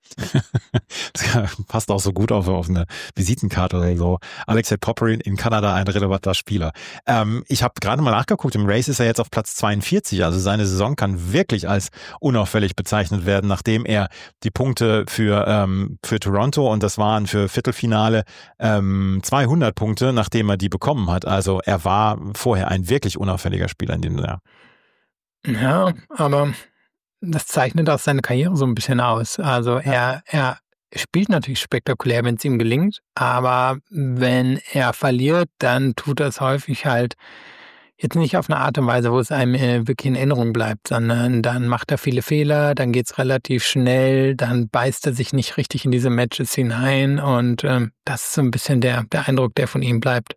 C: Das passt auch so gut auf, auf eine Visitenkarte oder so. Alexei Popyrin in Kanada ein relevanter Spieler. Ähm, ich habe gerade mal nachgeguckt, im Race ist er jetzt auf Platz zweiundvierzig, also seine Saison kann wirklich als unauffällig bezeichnet werden, nachdem er die Punkte für, ähm, für Toronto und das waren für Viertelfinale ähm, zweihundert Punkte, nachdem er die bekommen hat. Also er war vorher ein wirklich unauffälliger Spieler in dem Jahr.
D: Ja, aber das zeichnet auch seine Karriere so ein bisschen aus. Also er, er spielt natürlich spektakulär, wenn es ihm gelingt, aber wenn er verliert, dann tut das häufig halt jetzt nicht auf eine Art und Weise, wo es einem äh, wirklich in Erinnerung bleibt, sondern dann macht er viele Fehler, dann geht's relativ schnell, dann beißt er sich nicht richtig in diese Matches hinein und ähm, das ist so ein bisschen der, der Eindruck, der von ihm bleibt.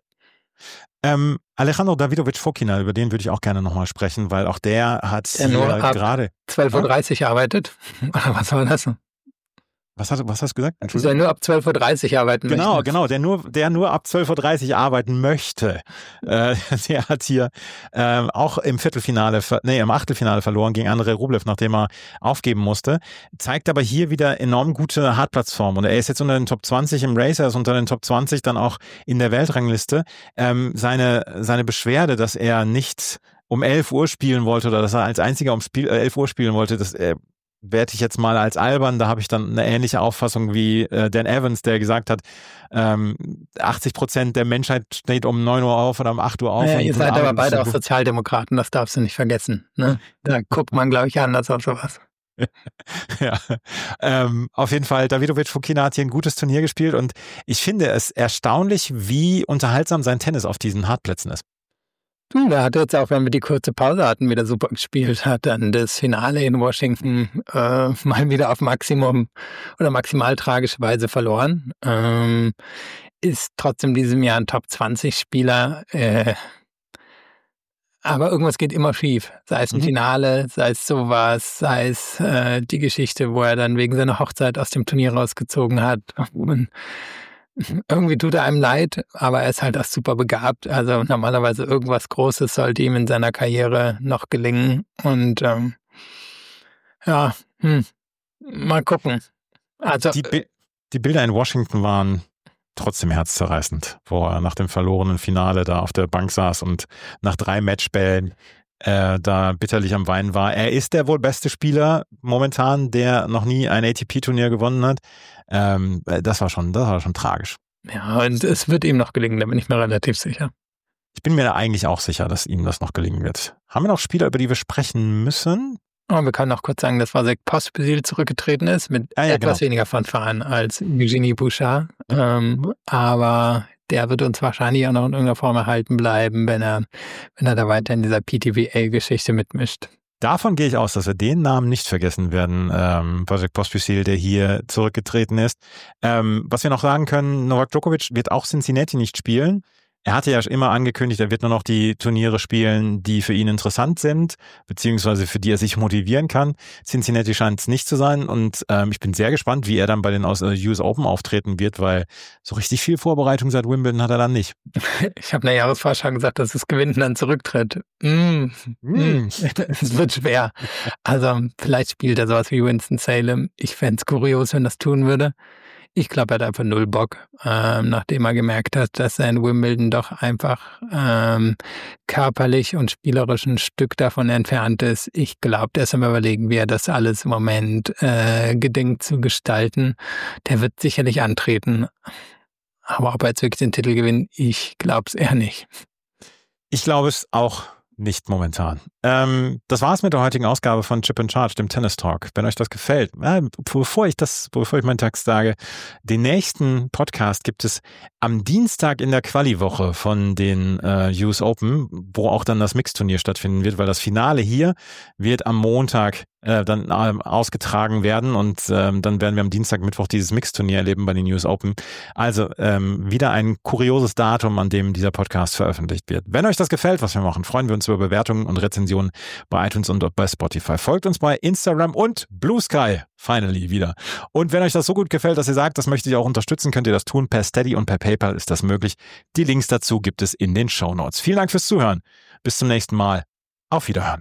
C: Ähm, Alejandro Davidovich-Fokina, über den würde ich auch gerne nochmal sprechen, weil auch der hat
D: der nur ab
C: gerade
D: zwölf Uhr dreißig ja? arbeitet. Oder was war das?
C: Was hast, was hast du gesagt?
D: Der nur ab zwölf Uhr dreißig arbeiten
C: Genau,
D: möchte.
C: genau, der nur, der nur ab zwölf Uhr dreißig arbeiten möchte. Äh, der hat hier äh, auch im Viertelfinale, nee, im Achtelfinale verloren gegen Andrei Rublev, nachdem er aufgeben musste. Zeigt aber hier wieder enorm gute Hartplatzform. Und er ist jetzt unter den Top zwanzig im Race, er ist unter den Top zwanzig dann auch in der Weltrangliste. Ähm, seine, seine Beschwerde, dass er nicht um elf Uhr spielen wollte oder dass er als einziger um Spiel, äh, elf Uhr spielen wollte, das äh, werte ich jetzt mal als albern. Da habe ich dann eine ähnliche Auffassung wie äh, Dan Evans, der gesagt hat, ähm, achtzig Prozent der Menschheit steht um neun Uhr auf oder um acht Uhr auf.
D: Ja,
C: und
D: ihr seid aber beide auch
C: so
D: Sozialdemokraten, das darfst du nicht vergessen. Ne? Da guckt man, glaube ich, anders auf sowas.
C: Ja, ähm, auf jeden Fall, Davidovich-Fokina hat hier ein gutes Turnier gespielt und ich finde es erstaunlich, wie unterhaltsam sein Tennis auf diesen Hartplätzen ist.
D: Du, da hat jetzt auch, wenn wir die kurze Pause hatten, wieder super gespielt, hat dann das Finale in Washington äh, mal wieder auf Maximum oder maximal tragische Weise verloren. Ähm, ist trotzdem diesem Jahr ein Top zwanzig Spieler, äh, aber irgendwas geht immer schief. Sei es ein
C: Mhm.
D: Finale, sei es sowas, sei es äh, die Geschichte, wo er dann wegen seiner Hochzeit aus dem Turnier rausgezogen hat. Und irgendwie tut er einem leid, aber er ist halt auch super begabt. Also normalerweise irgendwas Großes sollte ihm in seiner Karriere noch gelingen. Und ähm, ja, hm, mal gucken. Also
C: Die, Bi- die Bilder in Washington waren trotzdem herzzerreißend, wo er nach dem verlorenen Finale da auf der Bank saß und nach drei Matchbällen äh, da bitterlich am Weinen war. Er ist der wohl beste Spieler momentan, der noch nie ein A T P-Turnier gewonnen hat. Ähm, das war schon, das war schon tragisch.
D: ja, und es wird ihm noch gelingen, da bin ich mir relativ sicher.
C: Ich bin mir da eigentlich auch sicher, dass ihm das noch gelingen wird. Haben wir noch Spieler, über die wir sprechen müssen?
D: Aber wir können auch kurz sagen, dass Vasek Pospisil zurückgetreten ist mit
C: Ah, ja,
D: etwas
C: genau.
D: weniger Fanfaren als Eugenie Bouchard. Ähm, aber der wird uns wahrscheinlich auch noch in irgendeiner Form erhalten bleiben, wenn er, wenn er da weiter in dieser P T V A-Geschichte mitmischt.
C: Davon gehe ich aus, dass wir den Namen nicht vergessen werden, ähm, Vasek Pospisil, der hier zurückgetreten ist. Ähm, was wir noch sagen können, Novak Djokovic wird auch Cincinnati nicht spielen. Er hatte ja immer angekündigt, er wird nur noch die Turniere spielen, die für ihn interessant sind, beziehungsweise für die er sich motivieren kann. Cincinnati scheint es nicht zu sein und ähm, ich bin sehr gespannt, wie er dann bei den aus- äh, U S Open auftreten wird, weil so richtig viel Vorbereitung seit Wimbledon hat er dann nicht.
D: Ich habe in der Jahresvorschau gesagt, dass es gewinnt und dann zurücktritt. Mm, mm. Es wird schwer. Also vielleicht spielt er sowas wie Winston-Salem. Ich fände es kurios, wenn das tun würde. Ich glaube, er hat einfach null Bock, ähm, nachdem er gemerkt hat, dass er in Wimbledon doch einfach ähm, körperlich und spielerisch ein Stück davon entfernt ist. Ich glaube, der ist am Überlegen, wie er das alles im Moment äh, gedenkt zu gestalten. Der wird sicherlich antreten. Aber ob er jetzt wirklich den Titel gewinnt, ich glaube es eher nicht.
C: Ich glaube es auch nicht momentan. Ähm, das war's mit der heutigen Ausgabe von Chip and Charge, dem Tennis Talk. Wenn euch das gefällt, äh, bevor ich das, bevor ich meinen Text sage, den nächsten Podcast gibt es am Dienstag in der Quali-Woche von den äh, U S Open, wo auch dann das Mixturnier stattfinden wird, weil das Finale hier wird am Montag äh, dann äh, ausgetragen werden und ähm, dann werden wir am Dienstag, Mittwoch dieses Mixturnier erleben bei den U S Open. Also ähm, wieder ein kurioses Datum, an dem dieser Podcast veröffentlicht wird. Wenn euch das gefällt, was wir machen, freuen wir uns über Bewertungen und Rezensionen bei iTunes und bei Spotify. Folgt uns bei Instagram und Blue Sky. Finally wieder. Und wenn euch das so gut gefällt, dass ihr sagt, das möchte ich auch unterstützen, könnt ihr das tun. Per Steady und per PayPal ist das möglich. Die Links dazu gibt es in den Shownotes. Vielen Dank fürs Zuhören. Bis zum nächsten Mal. Auf Wiederhören.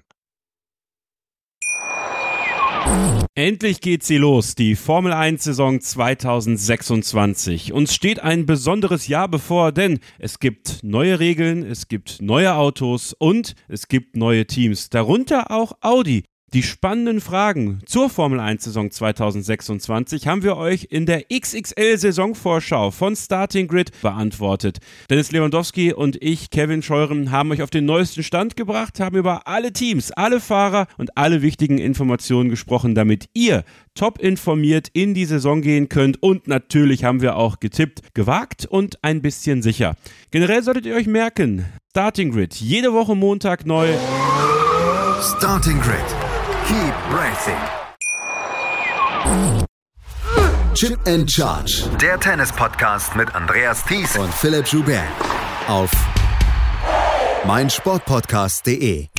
F: Endlich geht sie los, die Formel eins Saison zweitausendsechsundzwanzig. Uns steht ein besonderes Jahr bevor, denn es gibt neue Regeln, es gibt neue Autos und es gibt neue Teams, darunter auch Audi. Die spannenden Fragen zur Formel eins Saison zweitausendsechsundzwanzig haben wir euch in der X X L-Saisonvorschau von Starting Grid beantwortet. Dennis Lewandowski und ich, Kevin Scheuren, haben euch auf den neuesten Stand gebracht, haben über alle Teams, alle Fahrer und alle wichtigen Informationen gesprochen, damit ihr top informiert in die Saison gehen könnt. Und natürlich haben wir auch getippt, gewagt und ein bisschen sicher. Generell solltet ihr euch merken, Starting Grid, jede Woche Montag neu.
B: Starting Grid. Keep racing.
A: Chip and Charge.
B: Der Tennis-Podcast mit Andreas Thies
A: Und Philipp Joubert. Auf meinsportpodcast punkt de.